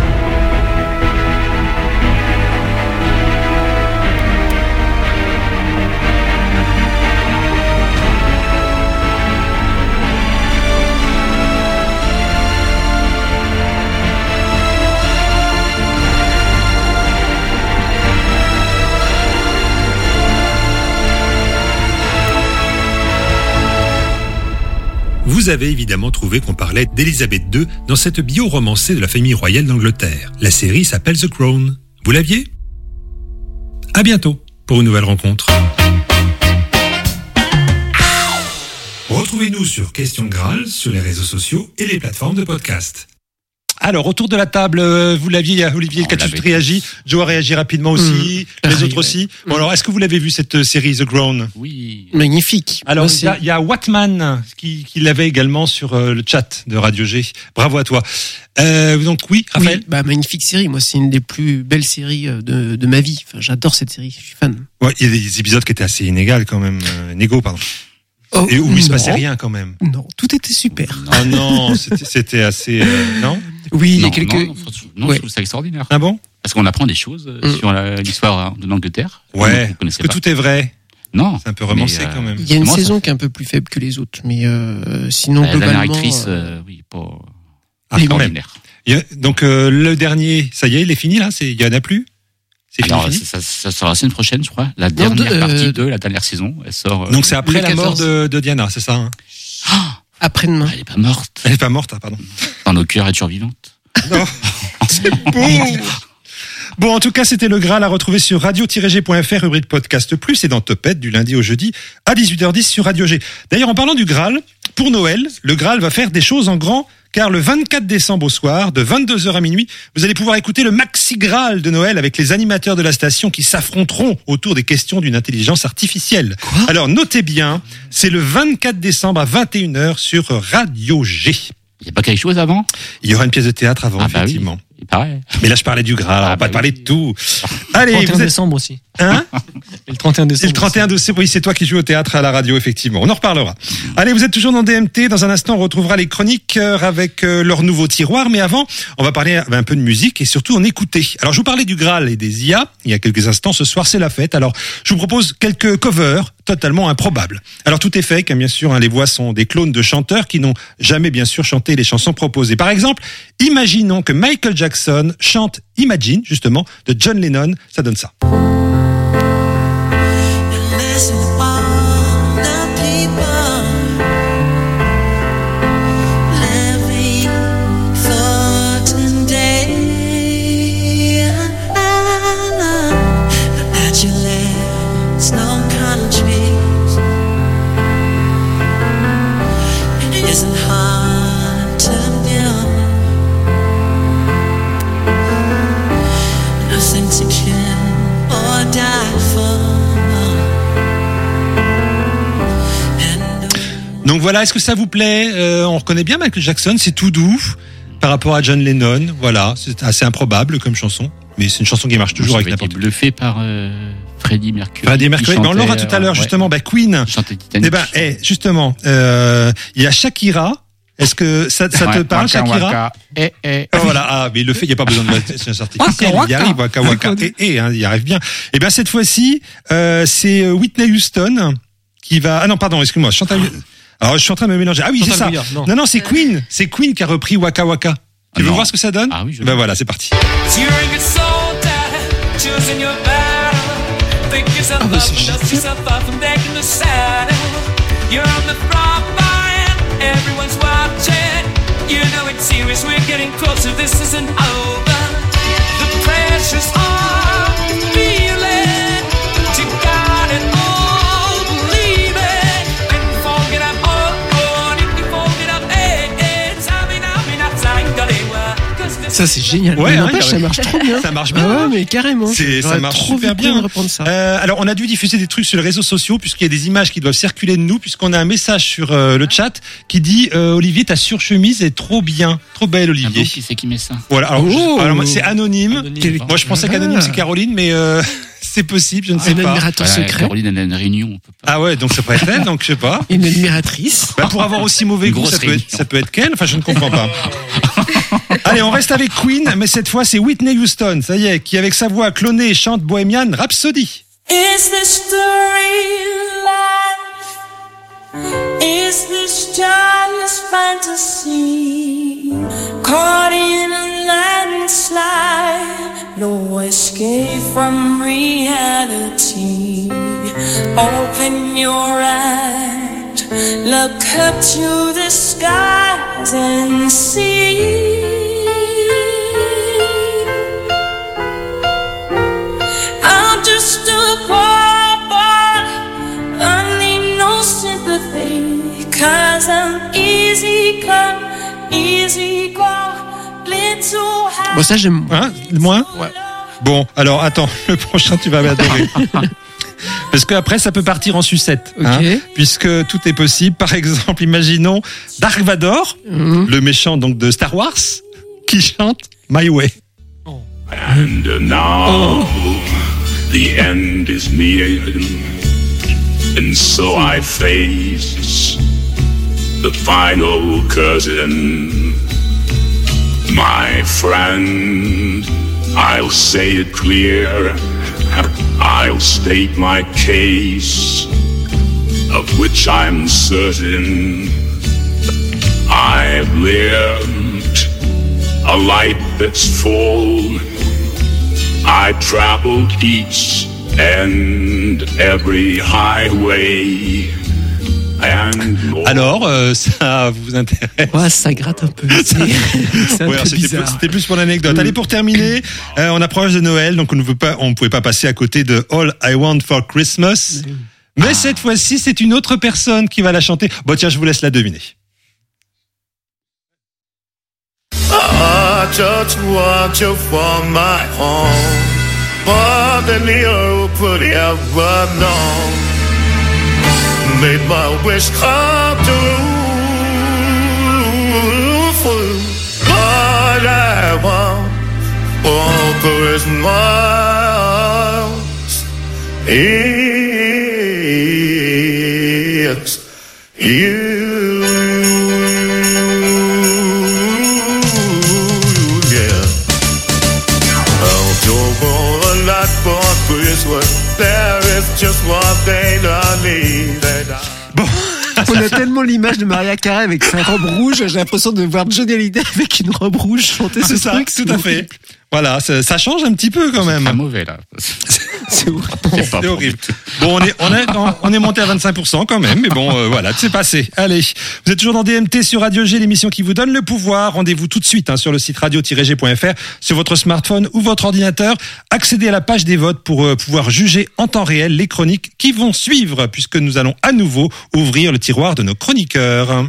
Vous avez évidemment trouvé qu'on parlait d'Élisabeth deux dans cette bio romancée de la famille royale d'Angleterre. La série s'appelle The Crown. Vous l'aviez ? À bientôt pour une nouvelle rencontre. Retrouvez-nous sur Question Graal sur les réseaux sociaux et les plateformes de podcast. Alors, autour de la table, euh, vous l'aviez, Olivier, On qui a tout l'avait. réagi. Joe a réagi rapidement aussi, Mmh. les Ah, autres oui, aussi. ouais. Bon, alors, est-ce que vous l'avez vu, cette euh, série, The Crown? Oui. Magnifique. Alors, Moi, il y a, il y a Watman qui, qui l'avait également sur euh, le chat de Radio G. Bravo à toi. Euh, donc, oui, Raphaël? Oui, bah, magnifique série. Moi, c'est une des plus belles séries euh, de, de ma vie. Enfin, j'adore cette série. Je suis fan. Ouais, il y a des épisodes qui étaient assez inégaux quand même. Euh, inégaux, pardon. Oh, Et où il se non. passait rien quand même. Non, tout était super. Oh non, c'était, c'était assez... euh, non? Oui, il y Non, a quelques. non, non, franchement, non, Ouais. je trouve ça extraordinaire. Ah bon? Parce qu'on apprend des choses euh, Mm. sur la- l'histoire hein, de l'Angleterre. Ouais. Vous ne Parce connaissez que pas. tout est vrai. Non. C'est un peu romancé Mais, euh, quand même. Il y a une Moi, ça- saison qui est un peu plus faible que les autres, mais euh, sinon La dernière globalement. actrice, euh, euh, oui, pas Ah, quand même. extraordinaire. Il y a- donc euh, le dernier, ça y est, il est fini là. C'est, il y en a plus. C'est fini. Alors, fini ça, ça, ça sera la semaine prochaine, je crois. La dernière de- euh, partie de la dernière saison. Elle sort. euh, Donc c'est après le la mort quatorze. de, de Diana, c'est ça hein? Après-demain. Elle est pas morte. Elle est pas morte, ah, pardon. Dans nos cœurs, elle est toujours vivante. Non. Bon. Bon, en tout cas, c'était le Graal à retrouver sur radio tiret g point f r, rubrique podcast plus, et dans Topette du lundi au jeudi à dix-huit heures dix sur Radio G. D'ailleurs, en parlant du Graal, pour Noël, le Graal va faire des choses en grand, car le vingt-quatre décembre au soir, de vingt-deux heures à minuit, vous allez pouvoir écouter le Maxi Graal de Noël avec les animateurs de la station qui s'affronteront autour des questions d'une intelligence artificielle. Alors, notez bien, c'est le vingt-quatre décembre à vingt et une heures sur Radio G. Il n'y a pas quelque chose avant? Il y aura une pièce de théâtre avant, Ah bah oui. effectivement. Il paraît. Mais là, je parlais du Graal, on va Ah pas bah parler oui. de tout. Allez, trente et un vous êtes... décembre aussi. Hein? Et le trente et un Et décembre. le trente et un décembre, oui, c'est toi qui joues au théâtre à la radio, effectivement. On en reparlera. Allez, vous êtes toujours dans D M T. Dans un instant, on retrouvera les chroniqueurs avec euh, leur nouveau tiroir. Mais avant, on va parler un peu de musique et surtout en écouter. Alors, je vous parlais du Graal et des I A il y a quelques instants. Ce soir, c'est la fête. Alors, je vous propose quelques covers totalement improbables. Alors, tout est fake, hein, bien sûr. Hein, les voix sont des clones de chanteurs qui n'ont jamais, bien sûr, chanté les chansons proposées. Par exemple, imaginons que Michael Jackson chante Imagine, justement, de John Lennon. Ça donne ça. Donc voilà, est-ce que ça vous plaît? euh, On reconnaît bien Michael Jackson, c'est tout doux par rapport à John Lennon. Voilà, c'est assez improbable comme chanson, mais c'est une chanson qui marche toujours Moi, avec j'avais été n'importe qui. bluffé par euh, Freddie Mercury. Freddie Mercury, qui ben on l'aura chantait, tout à l'heure euh, justement. ouais, Bah Queen. qui chantait Titanic. Eh ben, eh, justement, euh, il y a Shakira. Est-ce que ça, ça te Ouais, parle, Waka Shakira? Waka. Eh, eh. Ah, voilà, ah, mais il le fait, il n'y a pas besoin de l'intelligence artificielle, il y arrive, Waka Waka, et, et, hein, il y arrive bien. Et bien, cette fois-ci, euh, c'est Whitney Houston qui va, ah non, pardon, excuse-moi, je suis en train de... Alors, je suis en train de me mélanger. Ah oui, c'est ça. Chantal Goya, non. Non, non, c'est Queen, c'est Queen qui a repris Waka Waka. Tu Ah veux non. voir ce que ça donne? Ah oui, je Ben veux. voilà, c'est parti. Ah bah c'est génial. Ça c'est génial. Ouais, Mais hein, n'empêche, il y ça aurait- marche trop bien. Ça marche Ah bien. ouais, mais carrément. C'est- ça J'aurais marche trop super vu bien. Queen reprendre ça. Euh, alors, on a dû diffuser des trucs sur les réseaux sociaux puisqu'il y a des images qui doivent circuler de nous puisqu'on a un message sur euh, le chat qui dit euh, Olivier, ta surchemise est trop bien, trop belle, Ah Olivier. bon, qui c'est qui met ça? Voilà. Alors, Oh. je- alors, moi, c'est anonyme. Anonyme. Moi, je pensais Ah. qu'anonyme c'est Caroline, mais euh, c'est possible, je ne sais Un pas. admirateur Voilà, secret. Caroline, elle a une réunion. On peut pas. Ah ouais, donc ça peut être elle, donc je sais pas. Une admiratrice. Bah, pour avoir aussi mauvais Une goût, grosse ça peut, être, réunion. ça peut être qu'elle. Enfin, je ne comprends pas. Allez, on reste avec Queen, mais cette fois, c'est Whitney Houston, ça y est, qui avec sa voix clonée chante Bohemian Rhapsody. Is this the real life? Is this just fantasy? Caught in a landslide, no escape from reality. Open your eyes, look up to the skies and see. I'm just a poor boy, I need no sympathy, 'cause I'm easy come, easy go, little house. Bon, ça, j'aime. Hein, moins. Ouais. Bon, alors attends, le prochain tu vas m'adorer. Parce que après ça peut partir en sucette, Ok. hein, puisque tout est possible. Par exemple, imaginons Dark Vador, Mhm. le méchant donc de Star Wars, qui chante My Way. And now the end is near, and so I face the final curtain. My friend, I'll say it clear, I'll state my case, of which I'm certain. I've lived a life that's full. I traveled each and every highway. And Alors, euh, ça vous intéresse? Ouais, ça gratte un peu. C'est, c'est un Ouais, peu c'était, bizarre. plus, c'était plus pour l'anecdote. Allez, pour terminer, euh, on approche de Noël, donc on ne veut pas, on ne pouvait pas passer à côté de All I Want for Christmas. Mais cette fois-ci, c'est une autre personne qui va la chanter. Bon, tiens, je vous laisse la deviner. I just want you for my home, more than the earth could ever know. Made my wish come true. What I want for Christmas is you. There is just one thing I need. Bon. On a tellement l'image de Maria Carey avec sa robe rouge, j'ai l'impression de voir Johnny Hallyday avec une robe rouge chanter ce C'est ça, truc. tout à fait. Voilà, ça, ça change un petit peu quand même. Pas mauvais là. C'est horrible. C'est pas C'est horrible. Bon, on est, on est, on est monté à vingt-cinq pour cent quand même, mais bon, euh, voilà, c'est passé. Allez, vous êtes toujours dans D M T sur Radio G, l'émission qui vous donne le pouvoir. Rendez-vous tout de suite hein, sur le site radio tiret g point f r, sur votre smartphone ou votre ordinateur. Accédez à la page des votes pour euh, pouvoir juger en temps réel les chroniques qui vont suivre, puisque nous allons à nouveau ouvrir le tiroir de nos chroniqueurs.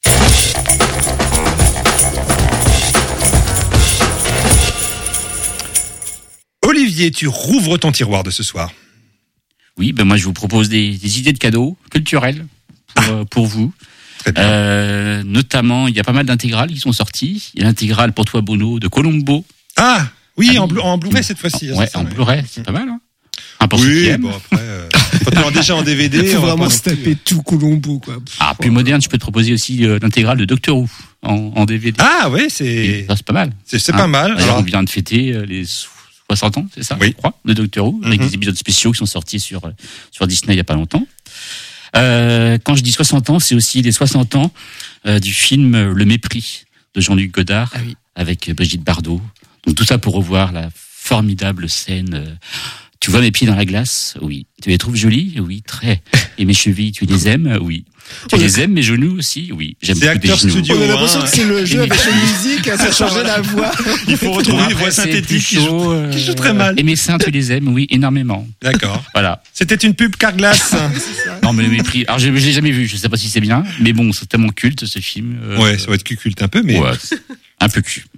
Olivier, tu rouvres ton tiroir de ce soir. Oui, ben moi je vous propose des, des idées de cadeaux culturels pour, euh, pour vous. Très bien. Euh, notamment, il y a pas mal d'intégrales qui sont sorties. Il y a l'intégrale pour toi Bono de Colombo. Ah oui, Ah, en, oui. Blu- en Blu-ray cette fois-ci. hein, Ouais, c'est ça, en ouais. Blu-ray, c'est pas mal. Hein un pour ceux qui Oui, aiment. bon après, euh, quand on est déjà en D V D, Il faut on va vraiment pas se non plus- taper tout Colombo, quoi. Ah, plus moderne, je peux te proposer aussi euh, l'intégrale de Doctor Who en, en D V D. Ah ouais, Et c'est ça, c'est pas mal. c'est, c'est Hein. pas mal. D'ailleurs, Alors, on vient de fêter euh, les soixante ans, c'est ça, Oui. je crois, de Doctor Who, avec Mhm. des épisodes spéciaux qui sont sortis sur euh, sur Disney il y a pas longtemps. Euh, quand je dis soixante ans, c'est aussi les soixante ans euh, du film euh, Le Mépris de Jean-Luc Godard Ah oui. avec euh, Brigitte Bardot. Donc tout ça pour revoir la formidable scène. euh, Tu vois mes pieds dans la glace? Oui. Tu les trouves jolis? Oui, très. Et mes chevilles, tu les aimes? Oui. Tu On les aimes, mes genoux aussi? Oui. J'aime C'est beaucoup tes Acteurs genoux. Studio. On a l'impression hein. que c'est le jeu Et avec mes- la musique, ça changeait la voix. il faut retrouver Après, des voix c'est synthétiques plus qui jouent, chaud, euh, qui jouent très mal. Et mes seins, tu les aimes? Oui, énormément. D'accord. Voilà. C'était une pub Carglass. Non, mais Le Mépris. Alors, je, je l'ai jamais vu. Je sais pas si c'est bien. Mais bon, c'est tellement culte, ce film. euh, Ouais, ça va être cuculte un peu, mais Ouais, c'est un peu cul.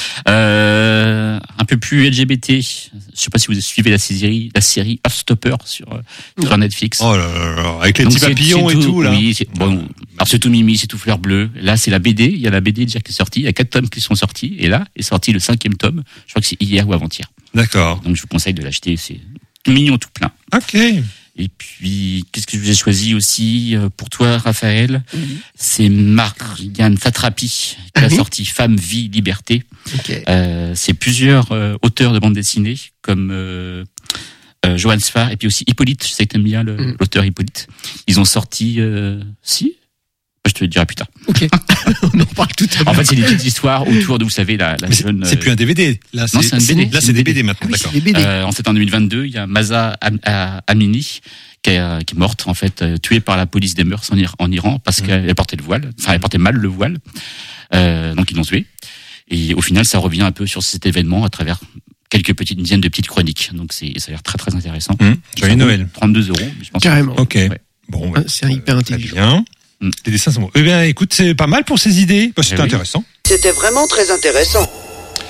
Euh, un peu plus L G B T. Je sais pas si vous suivez la série, la série Heartstopper sur, euh, sur Netflix. oh là là là, avec les Donc, petits c'est- papillons c'est et tout là. Oui, c'est, bon, alors c'est tout mimi, c'est tout fleur bleue. Là, c'est la B D. Il y a la B D déjà qui est sortie. Il y a quatre tomes qui sont sortis. Et là, est sorti le cinquième tome. Je crois que c'est hier ou avant-hier. D'accord. Donc, je vous conseille de l'acheter. C'est mignon tout plein. Ok. Et puis, qu'est-ce que je vous ai choisi aussi euh, pour toi, Raphaël? C'est Marianne Satrapi qui a Ah oui sorti Femme, Vie, Liberté. Ok. Euh, c'est plusieurs euh, auteurs de bande dessinée comme euh, euh, Johan Sfar et puis aussi Hippolyte. Je sais que t'aimes bien le, Mm. l'auteur Hippolyte. Ils ont sorti euh, si. Je te le dirai plus tard. Ok. On en parle tout à l'heure. En fait, c'est des petites histoires autour de, vous savez, la, la Mais c'est, jeune. c'est plus un D V D. Là, Non, c'est un B D. Là, c'est des B D maintenant. Ah oui, D'accord. c'est les B D. Euh, en fait, en deux mille vingt-deux, il y a Mahsa Am- A- Amini qui est, qui est morte, en fait, euh, tuée par la police des mœurs en, Ir- en Iran parce Mmh. qu'elle portait le voile. Enfin, elle portait mal le voile. Euh, donc, ils l'ont tuée. Et au final, ça revient un peu sur cet événement à travers quelques petites dizaines de petites chroniques. Donc, c'est, ça a l'air très, très intéressant. Mmh. Joyeux Noël. trente-deux euros. Mais je pense Carrément. Ok. Ouais. Bon, Ah, c'est hyper très intelligent. bien. Mm. Les dessins sont bons. Eh bien, écoute, c'est pas mal pour ces idées. Bah, c'était Eh oui. intéressant. C'était vraiment très intéressant.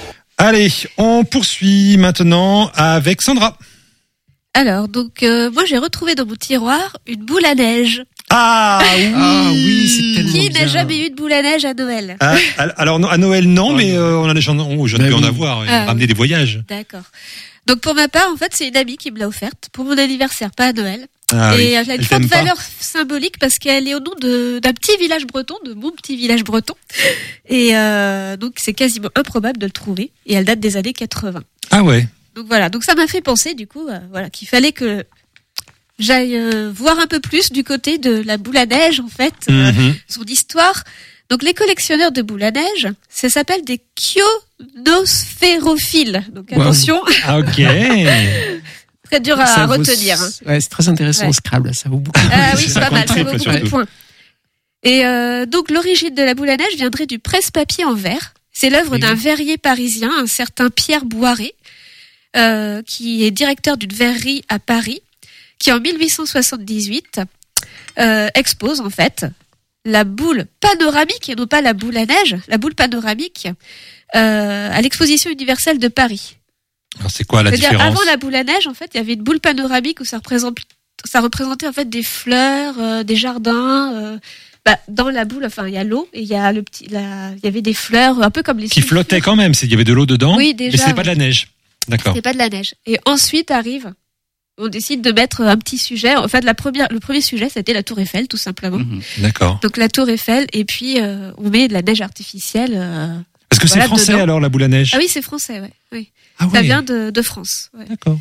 Allez, on poursuit maintenant avec Sandra. Alors, donc, euh, moi, j'ai retrouvé dans mon tiroir une boule à neige. Ah oui, ah, oui c'est tellement Qui bien. n'a jamais eu de boule à neige à Noël? Ah, alors non, à Noël non, mais euh, on en a déjà, on, j'ai Bah pu en oui. avoir, et Ah, ramener oui. des voyages. D'accord. Donc, pour ma part, en fait, c'est une amie qui me l'a offerte pour mon anniversaire, pas à Noël. Ah, et oui. elle a une Elle forte t'aime pas. valeur symbolique parce qu'elle est au nom de, d'un petit village breton, de mon petit village breton. Et euh, donc, c'est quasiment improbable de le trouver. Et elle date des années quatre-vingts. Ah ouais. Donc voilà, donc ça m'a fait penser du coup, euh, voilà, qu'il fallait que j'aille euh, voir un peu plus du côté de la boule à neige en fait, euh, Mhm. son histoire. Donc les collectionneurs de boules à neige, ça s'appelle des kionosphérophiles. Donc Wow. attention, Ah, ok. très dur à Ça vaut- retenir. Hein. Ouais, c'est très intéressant Ouais. au Scrabble, ça vaut beaucoup. Ah oui, c'est pas mal, ça triple, vaut beaucoup de surtout. points. Et euh, donc l'origine de la boule à neige viendrait du presse-papier en verre. C'est l'œuvre Oui. d'un verrier parisien, un certain Pierre Boiré, euh, qui est directeur d'une verrerie à Paris, qui en mille huit cent soixante-dix-huit euh, expose en fait la boule panoramique, et non pas la boule à neige, la boule panoramique euh, à l'exposition universelle de Paris. Alors c'est quoi la C'est-à-dire, différence? avant la boule à neige, en fait, il y avait une boule panoramique où ça représente, ça représentait en fait des fleurs, euh, des jardins. Euh, bah, dans la boule, enfin, il y a l'eau et il y a le petit, la, il y avait des fleurs, un peu comme les. Qui flottait quand même, c'est- il y avait de l'eau dedans. Oui, Mais déjà, c'était pas ouais. de la neige. D'accord. C'était pas de la neige. Et ensuite arrive, on décide de mettre un petit sujet. En fait, la première, le premier sujet, c'était la Tour Eiffel, tout simplement. Mhm. D'accord. Donc la Tour Eiffel, et puis euh, on met de la neige artificielle. Euh... Est-ce que Voilà, c'est français dedans. alors la boule à neige? Ah oui, c'est français, ouais. Oui. Ah Ça ouais. vient de, de France. Ouais. D'accord.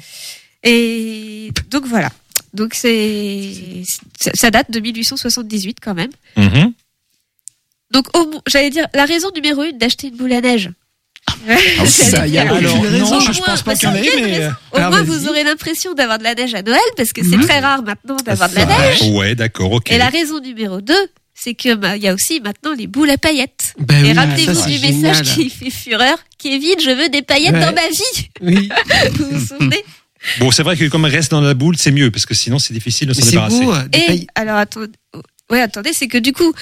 Et donc voilà. Donc c'est, ça ça date de mille huit cent soixante-dix-huit quand même. Mhm. Donc au mo- j'allais dire la raison numéro une d'acheter une boule à neige. Ah oui, ça, y a J'allais alors, dire. non, Au je moins, pense pas bah, qu'il y en ça, ait, il y a une mais, raison. euh, Au alors, moins vas-y. vous aurez l'impression d'avoir de la neige à Noël parce que c'est Mhm. très rare maintenant d'avoir de la Ça, neige. Ouais, d'accord, ok. Et la raison numéro deux, c'est que bah, il y a aussi maintenant les boules à paillettes. Bah Et oui, rappelez-vous ça, c'est du message génial. qui fait fureur. Kevin, je veux des paillettes Ouais. dans ma vie. Oui. Vous vous souvenez? Bon, c'est vrai que comme elle reste dans la boule, c'est mieux, parce que sinon c'est difficile de Mais s'en c'est débarrasser. beau, euh, des Et pailles- alors attendez, ouais attendez, c'est que du coup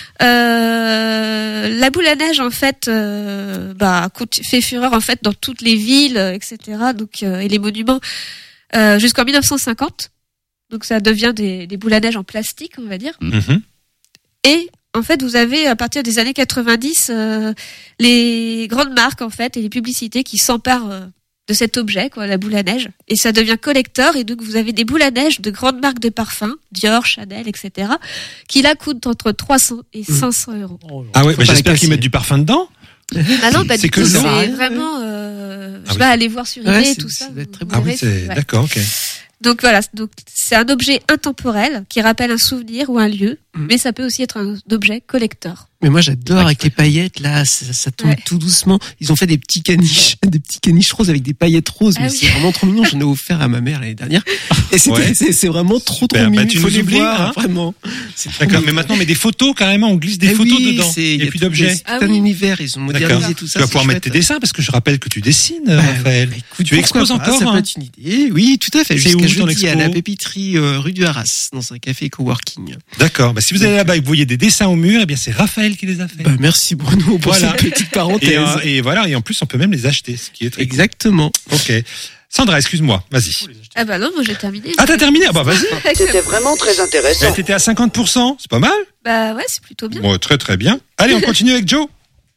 euh, la boule à neige en fait euh, bah conti- fait fureur en fait dans toutes les villes, euh, et cetera. Donc euh, et les monuments euh, jusqu'en mille neuf cent cinquante. Donc ça devient des, des boules à neige en plastique, on va dire. Mhm. Et en fait, vous avez à partir des années quatre-vingt-dix euh, les grandes marques en fait et les publicités qui s'emparent euh, de cet objet, quoi, la boule à neige, et ça devient collector. Et donc vous avez des boules à neige de grandes marques de parfums, Dior, Chanel, et cetera, qui là coûtent entre trois cents et cinq cents euros. Ah ouais, Faut bah, pas la j'espère qu'ils casser. mettent du parfum dedans. Ah non, pas C'est du que tout. l'eau. C'est vraiment, euh, je Ah sais oui. pas, aller voir sur Ouais, eBay et c'est- tout ça ça. doit être très vous beau. Ah oui, verrez, c'est ouais. d'accord, ok. Donc voilà, donc c'est un objet intemporel qui rappelle un souvenir ou un lieu, Mm. mais ça peut aussi être un objet collector. Mais moi j'adore avec les paillettes là, ça, ça tombe Ouais. tout doucement. Ils ont fait des petits caniches, des petits caniches roses avec des paillettes roses, Ah mais oui. c'est vraiment trop mignon. J'en ai offert à ma mère l'année dernière, et c'était- Ouais. c'est c'est vraiment trop trop Super. mignon. Bah, tu Il faut nous les oublies, voir, hein. vraiment. C'est trop D'accord, mignon. mais maintenant, mais des photos carrément, on glisse des Eh photos oui, dedans. c'est- Il n'y y a plus tout- d'objets. C'est Ah tout un oui. univers, ils ont D'accord. modernisé tout ça. Tu vas c'est pouvoir mettre chouette. tes dessins parce que je rappelle que tu dessines, Bah, Raphaël. bah, écoute, Tu pourquoi exposes pas, encore, Ça hein. peut être une idée. Oui, tout à fait. C'est Jusqu'à où, ton jeudi à expo la pépiterie euh, rue du Arras, dans un café coworking. D'accord. Bah, si vous allez là-bas et que vous voyez des dessins au mur, eh bien, c'est Raphaël qui les a fait. Bah, merci Bruno pour Voilà. cette petite parenthèse. Et, euh, et voilà, et en plus, on peut même les acheter, ce qui est très Exactement. cool. Ok. Sandra, excuse-moi, vas-y. Ah bah non, moi j'ai terminé. Ah, t'as terminé? Ah bah vas-y. C'était vraiment très intéressant. Eh, T'étais à cinquante pour cent, c'est pas mal. Bah ouais, c'est plutôt bien. Bon, très très bien. Allez, on continue avec Joe.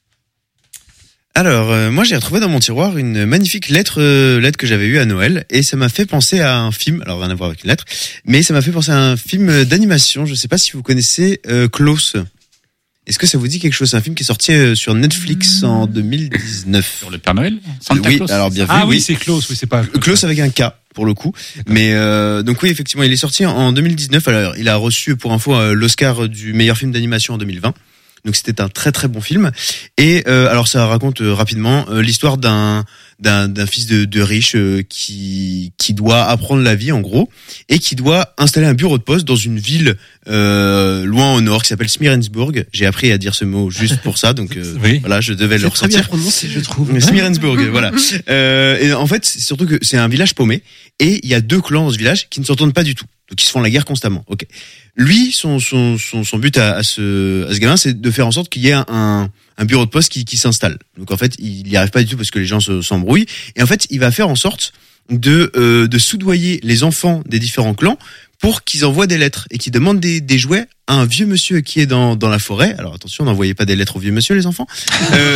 Alors, euh, moi, j'ai retrouvé dans mon tiroir une magnifique lettre, euh, lettre que j'avais eue à Noël, et ça m'a fait penser à un film. Alors, rien à voir avec une lettre, mais ça m'a fait penser à un film d'animation. Je sais pas si vous connaissez euh, Klaus. Est-ce que ça vous dit quelque chose? C'est un film qui est sorti euh, sur Netflix en deux mille dix-neuf. Sur le Père Noël? Santa Oui, Claus. alors bien vu. Ah oui, oui. c'est Klaus, oui, c'est pas. Klaus avec un K pour le coup. Mais euh, donc oui, effectivement, il est sorti en deux mille dix-neuf. Alors, il a reçu pour info euh, l'Oscar du meilleur film d'animation en deux mille vingt. Donc c'était un très très bon film. Et euh, alors ça raconte euh, rapidement euh, l'histoire d'un d'un d'un fils de, de riche euh, qui qui doit apprendre la vie en gros et qui doit installer un bureau de poste dans une ville euh, loin au nord qui s'appelle Smirensburg. J'ai appris à dire ce mot juste pour ça, donc euh, Oui. voilà, je devais le C'est très bien ressortir. prononcé, je trouve. Smirensburg, voilà. Euh, et en fait, c'est surtout que c'est un village paumé et il y a deux clans dans ce village qui ne s'entendent pas du tout. Donc ils se font la guerre constamment. Ok. Lui, son son son, son but à, à ce à ce gamin, c'est de faire en sorte qu'il y ait un, un un bureau de poste qui, qui s'installe. Donc en fait, il n'y arrive pas du tout parce que les gens se, s'embrouillent. Et en fait, il va faire en sorte de euh, de soudoyer les enfants des différents clans pour qu'ils envoient des lettres et qu'ils demandent des, des jouets à un vieux monsieur qui est dans dans la forêt. Alors attention, n'envoyez pas des lettres au vieux monsieur, les enfants. euh,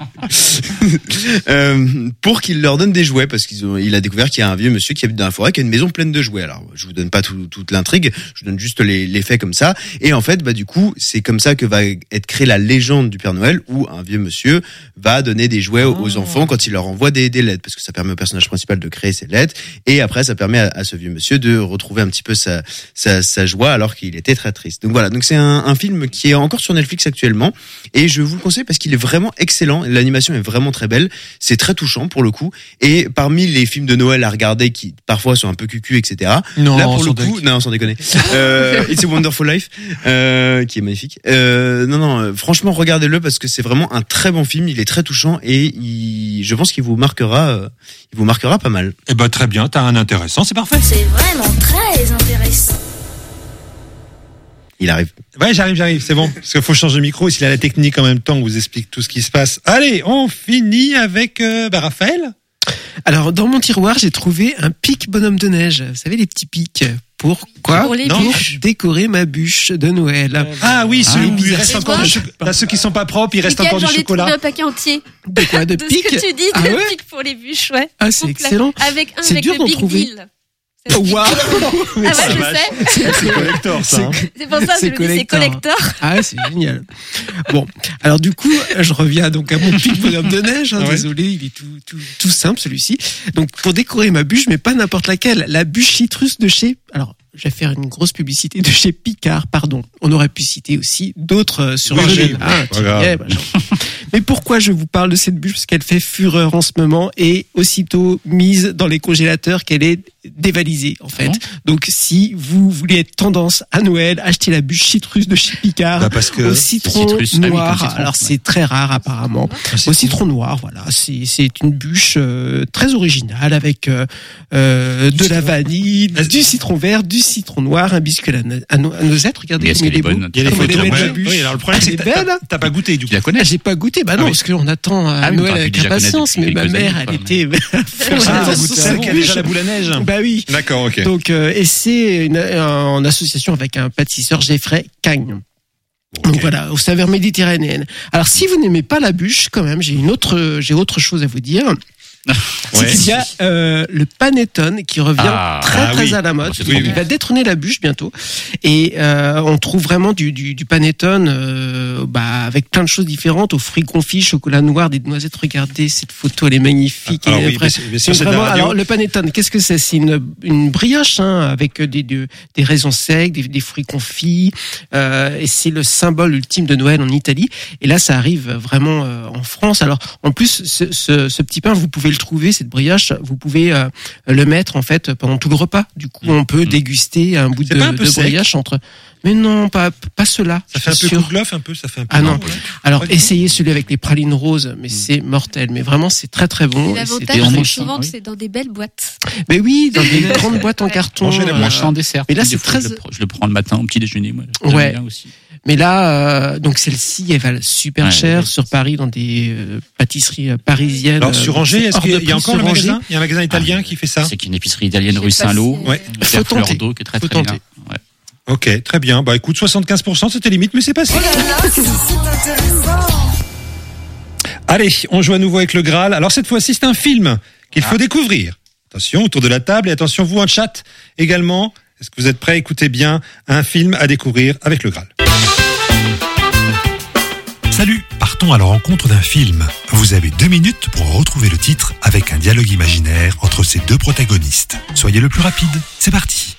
euh, pour qu'il leur donne des jouets parce qu'il il a découvert qu'il y a un vieux monsieur qui habite dans la forêt qui a une maison pleine de jouets. Alors je vous donne pas tout, toute l'intrigue, je vous donne juste les, les faits comme ça. Et en fait, bah du coup, c'est comme ça que va être créée la légende du Père Noël où un vieux monsieur va donner des jouets oh. aux enfants quand il leur envoie des, des lettres parce que ça permet au personnage principal de créer ses lettres et après ça permet à, à ce vieux monsieur de retrouver un petit peu sa sa, sa joie alors qu'il était très triste. Donc voilà, donc c'est un, un film qui est encore sur Netflix actuellement et je vous le conseille parce qu'il est vraiment excellent. L'animation est vraiment très belle, c'est très touchant pour le coup. Et parmi les films de Noël à regarder qui parfois sont un peu cucu, et cetera. Non, là pour le déc. coup, non sans déconner, euh, It's a Wonderful Life, euh, qui est magnifique. Euh, non non, euh, franchement regardez-le parce que c'est vraiment un très bon film. Il est très touchant et il, je pense qu'il vous marquera, euh, il vous marquera pas mal. Eh ben très bien, t'as un intéressant, c'est parfait. C'est vraiment très intéressant. Il arrive. Ouais, j'arrive, j'arrive, c'est bon. Parce qu'il faut changer de micro, s'il a la technique en même temps, on vous explique tout ce qui se passe. Allez, on finit avec euh, bah, Raphaël. Alors, dans mon tiroir, j'ai trouvé un pic bonhomme de neige. Vous savez, les petits pics. Pourquoi Pour les Pour bûches. décorer ma bûche de Noël. Ah oui, ceux Ah, où il bizarre. reste C'est encore quoi du chocolat. Là, ceux qui sont pas propres, il reste Mickaël, encore du j'en ai trouvé chocolat. un paquet entier. De quoi De De pics ce que tu dis, Ah de ouais pics pour les bûches, ouais. Ah, c'est Complet. excellent. Avec un C'est avec dur le d'en Big trouver. Deal. C'est le Big Waouh Deal. Ah ouais, je sais. C'est collector, ça. hein. C'est pour ça que je me dis c'est collector. Ah ouais, c'est génial. Bon, alors du coup, je reviens donc à mon pic bonhomme de neige. Hein, Ouais. Désolé, il est tout, tout, tout simple celui-ci. Donc pour décorer ma bûche, mais pas n'importe laquelle, la bûche citrus de chez... Alors, je vais faire une grosse publicité de chez Picard, pardon. On aurait pu citer aussi d'autres euh, sur Oui, le oui, jeu. oui, Ah, pas grave. Thierry, machin. Mais pourquoi je vous parle de cette bûche? Parce qu'elle fait fureur en ce moment et aussitôt mise dans les congélateurs qu'elle est dévalisée, en fait. bon Donc, si vous voulez être tendance à Noël, achetez la bûche citrus de chez Picard Bah, parce que au citron citrus, ah oui, noir. comme citron, Alors, ouais. c'est très rare, apparemment. Au citron noir, voilà. C'est, c'est une bûche euh, très originale avec euh, euh, de la vanille, du citron vert, du citron noir, un biscuit à, no- à, no- à noisette. Regardez, Mais est-ce comme il qu'elle est est beau. bonne Il y a des Comme elle est photos. belle, la Ouais. bûche. Oui, alors le problème, c'est Elle que est t'as- belle. t'as- t'as pas goûté, du Tu coup. la connais Ah, j'ai pas goûté, bah non, Ah oui. parce qu'on attend à Ah oui, mais Noël t'aurais avec pu déjà impatience, mais connaître ma depuis mère, quelques elle années, était. Ah, Ah, c'est celle qui a déjà la boule à neige. Bah oui. D'accord, ok. Donc, euh, et c'est une, en association avec un pâtisseur Jeffrey Cagne. Donc voilà, aux saveurs méditerranéennes. Alors si vous n'aimez pas la bûche, quand même, j'ai une autre, j'ai autre chose à vous dire. C'est Ouais. qu'il y a euh, le panettone qui revient Ah, très ah très oui. à la mode. Bon, c'est Oui, Il oui. va détrôner la bûche bientôt. Et euh, on trouve vraiment du, du, du panettone euh, bah, avec plein de choses différentes, aux fruits confits, chocolat noir, des noisettes. Regardez, cette photo, elle est magnifique. Alors elle est oui, vraie. bien sûr, bien C'est sûr, c'est de la vraiment, radio. alors le panettone, qu'est-ce que c'est? C'est une, une brioche hein, avec des, des, des raisins secs, des, des fruits confits, euh, et c'est le symbole ultime de Noël en Italie. Et là, ça arrive vraiment euh, en France. Alors, en plus, ce, ce, ce petit pain, vous pouvez le trouver, cette brioche, vous pouvez euh, le mettre en fait pendant tout le repas. Du coup, on peut déguster un bout C'est de, pas un peu de sec brioche entre. Mais non, pas pas cela. Ça fait un je peu suis sûr. kouglof, un peu, ça fait un peu. Ah non. Ouais. Alors, Pas du tout. essayez celui avec les pralines roses, mais c'est mortel. Mais vraiment, c'est très très bon. Et Et c'est l'avantage, et on c'est mange souvent ça, que oui. c'est dans des belles boîtes. Mais oui, dans des grandes boîtes en Ouais. carton. Mangez la euh, blanche. Moi, en dessert. Mais là, Des c'est fois, très- Je le, prends- je le prends le matin au petit déjeuner, moi. J'aime Ouais. bien aussi. Mais là, euh, donc celle-ci, elle va super Ouais, cher ouais. sur Paris dans des euh, pâtisseries euh, parisiennes. Alors sur euh, Angers, c'est est-ce hors qu'il y a- de il y a prix encore le sur Angers. magasin? Il y a un magasin italien Ah, qui fait ça. C'est qu'une épicerie italienne Je rue sais pas Saint-Lô. si- Ouais. Faut Vers Fleur tenter. d'eau, qui est très Faut très tenter. bien. Ouais. Ok, très bien. Bah écoute, soixante-quinze pour cent, c'était limite, mais c'est passé. Allez, on joue à nouveau avec le Graal. Alors cette fois-ci, c'est un film qu'il faut découvrir. Attention, autour de la table, et attention, vous en chat également. Est-ce que vous êtes prêts? Écoutez bien, un film à découvrir avec le Graal. Salut, partons à la rencontre d'un film. Vous avez deux minutes pour retrouver le titre avec un dialogue imaginaire entre ces deux protagonistes. Soyez le plus rapide, c'est parti.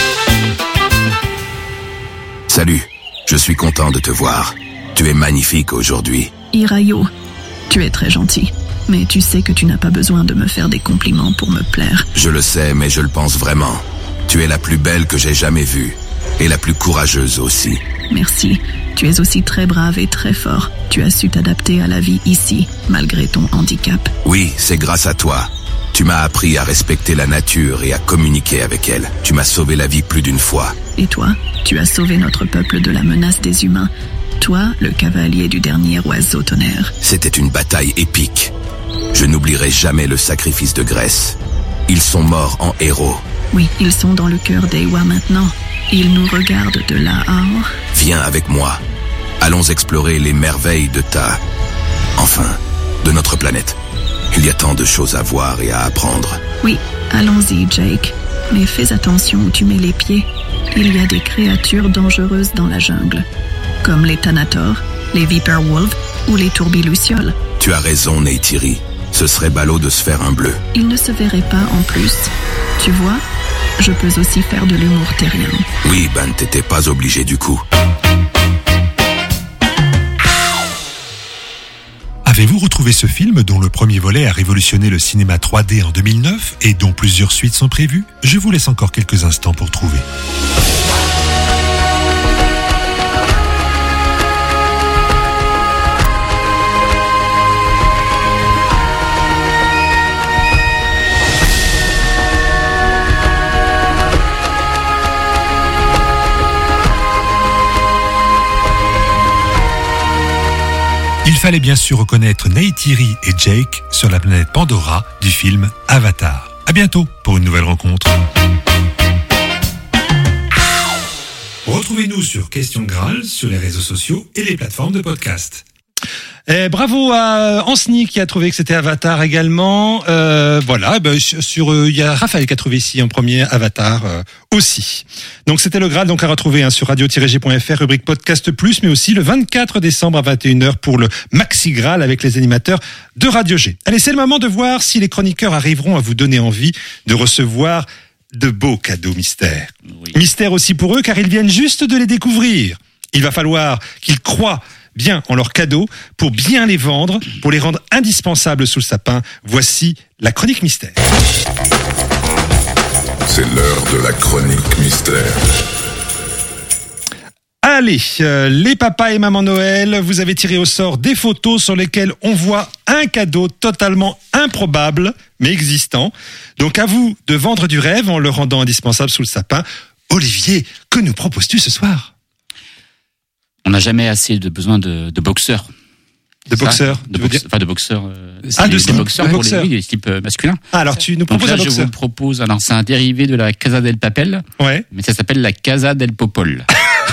Salut, je suis content de te voir. Tu es magnifique aujourd'hui. Hirayo, tu es très gentil, mais tu sais que tu n'as pas besoin de me faire des compliments pour me plaire. Je le sais, mais je le pense vraiment. Tu es la plus belle que j'ai jamais vue. Et la plus courageuse aussi. Merci, tu es aussi très brave et très fort. Tu as su t'adapter à la vie ici, malgré ton handicap. Oui, c'est grâce à toi. Tu m'as appris à respecter la nature et à communiquer avec elle. Tu m'as sauvé la vie plus d'une fois. Et toi, tu as sauvé notre peuple de la menace des humains. Toi, le cavalier du dernier oiseau tonnerre. C'était une bataille épique. Je n'oublierai jamais le sacrifice de Grèce. Ils sont morts en héros. Oui, ils sont dans le cœur d'Ewa maintenant. Ils nous regardent de là à haut. Viens avec moi. Allons explorer les merveilles de ta... Enfin, de notre planète. Il y a tant de choses à voir et à apprendre. Oui, allons-y, Jake. Mais fais attention où tu mets les pieds. Il y a des créatures dangereuses dans la jungle. Comme les Thanator, les Viper Wolves ou les Tourbilucioles. Tu as raison, Neytiri. Ce serait ballot de se faire un bleu. Ils ne se verraient pas en plus. Tu vois, je peux aussi faire de l'humour terrien. Oui, ben t'étais pas obligé du coup. Avez-vous retrouvé ce film dont le premier volet a révolutionné le cinéma trois D en deux mille neuf et dont plusieurs suites sont prévues? Je vous laisse encore quelques instants pour trouver. Il fallait bien sûr reconnaître Neytiri et Jake sur la planète Pandora du film Avatar. À bientôt pour une nouvelle rencontre. Retrouvez-nous sur Question Graal sur les réseaux sociaux et les plateformes de podcast. Et bravo à Ansni qui a trouvé que c'était Avatar également. Euh, voilà, ben, sur il y a Raphaël qui a trouvé ici en premier Avatar euh, aussi. Donc c'était le Graal, donc à retrouver hein, sur radio tiret g point f r, rubrique podcast plus, mais aussi le vingt-quatre décembre à vingt et une heures pour le Maxi Graal avec les animateurs de Radio G. Allez, c'est le moment de voir si les chroniqueurs arriveront à vous donner envie de recevoir de beaux cadeaux mystères. Oui. Mystère aussi pour eux car ils viennent juste de les découvrir. Il va falloir qu'ils croient bien en leurs cadeaux pour bien les vendre, pour les rendre indispensables sous le sapin. Voici la chronique mystère. C'est l'heure de la chronique mystère. Allez, euh, les papas et mamans Noël, vous avez tiré au sort des photos sur lesquelles on voit un cadeau totalement improbable, mais existant. Donc à vous de vendre du rêve en le rendant indispensable sous le sapin. Olivier, que nous proposes-tu ce soir ? On n'a jamais assez de besoin de, de boxeurs. De boxeurs de boxe, Enfin, de boxeurs. Euh, ah, de des, des boxeurs pour boxeur. les, oui, les types euh, masculins. Ah, alors tu nous proposes Donc là, un boxeur. je vous propose, alors c'est un dérivé de la Casa del Papel. Ouais. Mais ça s'appelle la Casa del Popol.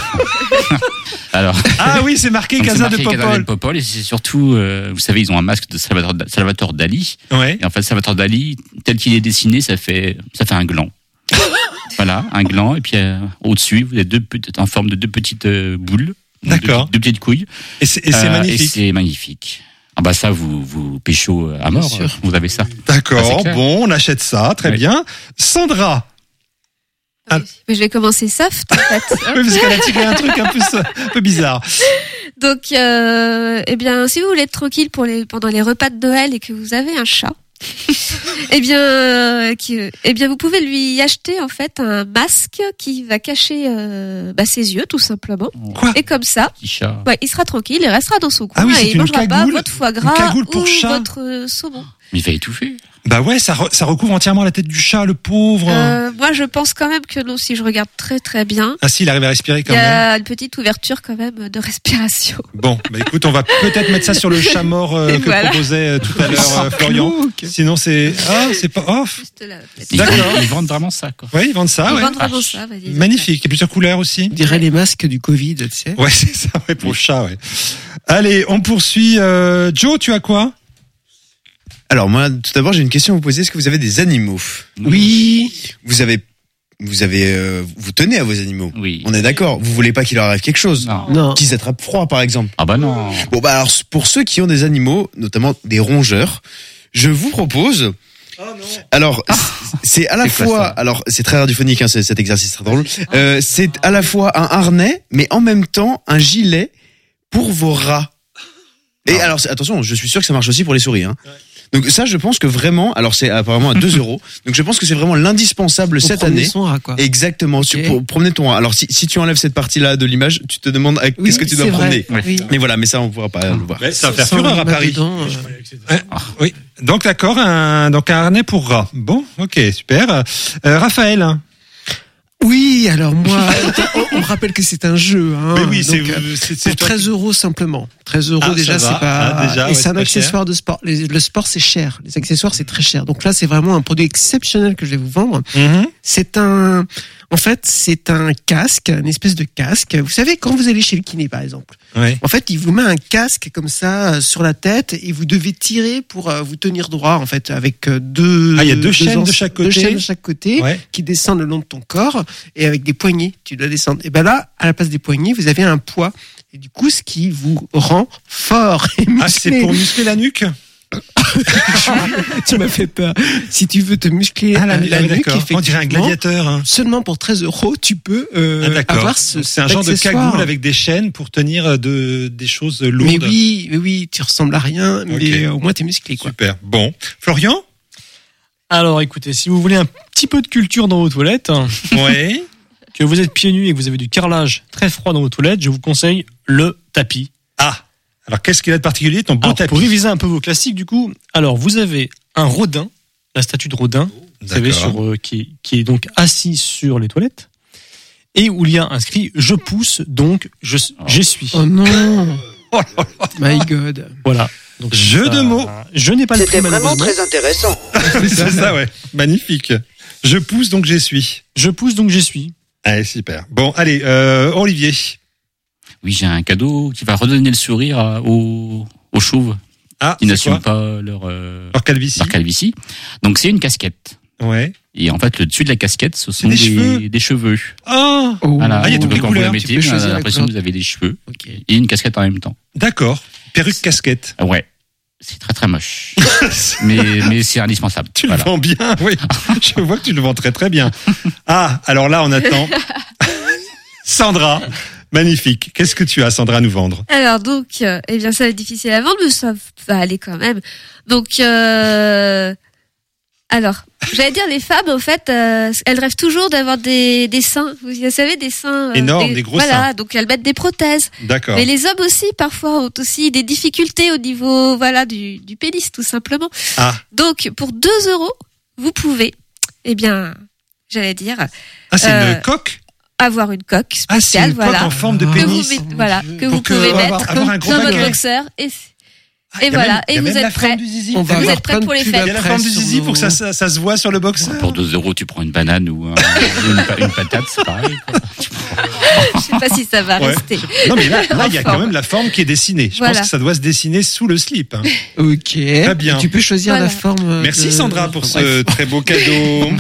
Alors. Ah oui, c'est marqué Casa del Popol. Casa del Popol, et c'est surtout, euh, vous savez, ils ont un masque de Salvatore, Salvatore Dali. Ouais. Et en fait, Salvatore Dali, tel qu'il est dessiné, ça fait, ça fait un gland. Voilà, un gland, et puis euh, au-dessus, vous avez deux petites, en forme de deux petites euh, boules. D'accord. Deux, deux petites couilles. Et c'est, et c'est euh, magnifique. Et c'est magnifique. Ah bah ça, vous vous pécho à mort. Vous avez ça. D'accord. Ah, bon, on achète ça, très oui. bien. Sandra. Oui. Mais je vais commencer soft en fait. Oui, parce qu'elle a tiré un truc un peu, un peu bizarre. Donc, euh, eh bien, si vous voulez être tranquille pour les pendant les repas de Noël et que vous avez un chat. eh bien, euh, qui, eh bien, vous pouvez lui acheter en fait un masque qui va cacher euh, bah, ses yeux, tout simplement. Quoi ? Et comme ça, ouais, il sera tranquille, il restera dans son coin ah oui, et il mangera cagoule, pas votre foie gras ou chat. votre euh, saumon. Mais il va étouffer. Bah ouais, ça, re, ça recouvre entièrement la tête du chat, le pauvre. Euh, moi, je pense quand même que non, si je regarde très très bien. Ah si, il arrive à respirer quand même. Il y a même. une petite ouverture quand même de respiration. Bon, bah écoute, on va peut-être mettre ça sur le chat mort euh, que voilà. proposait euh, tout à l'heure euh, Florian. Sinon c'est ah, c'est pas off. D'accord. Ils vendent vraiment ça quoi. Oui, ils vendent ça. Ils ouais. vendent vraiment ça. Vas-y, magnifique. Il y a plusieurs couleurs aussi. On dirait les masques du Covid, tu sais. Ouais, c'est ça. Ouais, pour le chat. Ouais. Allez, on poursuit. Euh, Joe, tu as quoi ? Alors moi, tout d'abord, j'ai une question à vous poser. Est-ce que vous avez des animaux ? Oui. Vous avez, vous avez, euh, vous tenez à vos animaux. Oui. On est d'accord. Vous voulez pas qu'il leur arrive quelque chose ? Non. Non. Qu'ils attrapent froid, par exemple. Ah bah non. Bon bah alors pour ceux qui ont des animaux, notamment des rongeurs, je vous propose. Oh non. Alors ah. c'est à la c'est fois, alors c'est très radiophonique, hein, c'est, cet exercice très drôle. Euh, c'est à la fois un harnais, mais en même temps un gilet pour vos rats. Et alors attention, je suis sûr que ça marche aussi pour les souris. Hein. Ouais. Donc ça, je pense que vraiment, alors c'est apparemment à deux euros. Donc je pense que c'est vraiment l'indispensable Pour cette promener année. son rat, quoi. Exactement. Ok. Pour promener ton rat. Alors si, si tu enlèves cette partie-là de l'image, tu te demandes à, Oui, qu'est-ce que tu dois c'est vrai. promener. Oui. Mais voilà, mais ça on pourra pas le voir. Ouais, ça va faire Sans fureur à mettre Paris. dedans, euh, Ouais, oui. Donc d'accord, un, donc un harnais pour rat. Bon, ok, super. Euh, Raphaël. Oui, alors moi, on, on rappelle que c'est un jeu. Hein, Mais oui, c'est- donc, euh, c'est- c'est pour toi treize euros simplement. treize euros Ah, déjà, ça c'est va. pas. Ah, déjà, et ouais, c'est c'est un pas accessoire de sport. Les- le sport, c'est cher. Les accessoires, c'est très cher. Donc là, c'est vraiment un produit exceptionnel que je vais vous vendre. Mhm. C'est un, en fait, c'est un casque, une espèce de casque. Vous savez, quand vous allez chez le kiné, par exemple. Ouais. En fait, il vous met un casque comme ça euh, sur la tête et vous devez tirer pour euh, vous tenir droit, en fait, avec euh, deux. Ah, il y a deux chaînes ans- de chaque Deux côté. chaînes de chaque côté Ouais. qui descendent le long de ton corps et avec des poignées, tu dois descendre. Et ben là, à la place des poignées, vous avez un poids. Et du coup, ce qui vous rend fort et musclé. Ah, c'est pour muscler la nuque. Tu m'as fait peur. Si tu veux te muscler Ah, la, euh, la la- nuque, d'accord. On dirait un effectivement, gladiateur. Hein. seulement pour treize euros, tu peux euh, Ah, d'accord. avoir ce. C'est un cet genre de accessoire. cagoule avec des chaînes pour tenir de, des choses lourdes. Mais oui, mais oui, tu ressembles à rien, mais au moins t'es musclé, quoi. Super. Bon. Florian? Alors écoutez, si vous voulez un petit peu de culture dans vos toilettes, Ouais. que vous êtes pieds nus et que vous avez du carrelage très froid dans vos toilettes, je vous conseille le tapis. Ah. Alors, qu'est-ce qu'il a de particulier, ton beau Alors, tapis? pour réviser un peu vos classiques, du coup, alors vous avez un Rodin, la statue de Rodin, vous savez, D'accord. sur, euh, qui, est- qui est donc assis sur les toilettes, et où il y a inscrit je pousse, donc je j'essuie. Oh non. My God. Voilà. Donc, Jeu ça- de mots. Je n'ai pas le C'était prix, vraiment malheureusement. très intéressant. C'est ça, ouais. Magnifique. Je pousse, donc j'essuie. Je pousse, donc j'essuie. Allez, super. Bon, allez, euh, Olivier. Oui, j'ai un cadeau qui va redonner le sourire à- aux, aux chauves Ah, qui c'est n'assument quoi pas leur, euh, Leur calvitie. leur calvitie. Donc c'est une casquette. Ouais. Et en fait, le dessus de la casquette, ce sont des des, cheveux. des cheveux. Oh, Voilà. Ah, il y a toutes Donc, les quand vous couleurs. la Tu mettez, peux on a choisir la l'impression que couleur. vous avez des cheveux et une casquette en même temps. D'accord. Perruque casquette. Ah ouais. C'est très très moche. mais mais c'est indispensable. Tu Voilà. le vends bien, oui. Je vois que tu le vends très très bien. Ah, alors là, on attend. Sandra, magnifique. Qu'est-ce que tu as, Sandra, à nous vendre? Alors donc, euh, eh bien ça va être difficile à vendre, mais ça va aller quand même. Donc, euh, alors, j'allais dire les femmes, au fait, euh, elles rêvent toujours d'avoir des, des seins. Vous savez, des seins euh, Énormes, des gros voilà, seins. donc elles mettent des prothèses. D'accord. Mais les hommes aussi, parfois, ont aussi des difficultés au niveau, voilà, du, du pénis, tout simplement. Ah. Donc, pour deux euros, vous pouvez, eh bien, j'allais dire, Ah, c'est euh, une coque? avoir une coque Ah, c'est spéciale, une coque voilà. en forme de Que pénis. vous mettez- voilà, que Pour vous que- pouvez avoir- mettre avoir un gros dans votre paquet. boxeur et, Ah, et il y a voilà, même- il y et a vous même la êtes forme prêts. du zizi. On va Vous avoir êtes prêts plein de pour les pubs fêtes. Il y a la après forme du sur zizi nos- pour que ça, ça, ça se voit sur le boxeur. Pour deux euros, tu prends une banane ou un- une, pa- une patate, c'est pareil. quoi. Je sais pas si ça va Ouais. rester. Non, mais là, là, il y a En quand forme. même la forme qui est dessinée. Je Voilà. pense que ça doit se dessiner sous le slip. hein. Ok. Très bien. Tu peux choisir Voilà. la forme. euh, Merci de- Sandra pour Bref. ce très beau cadeau.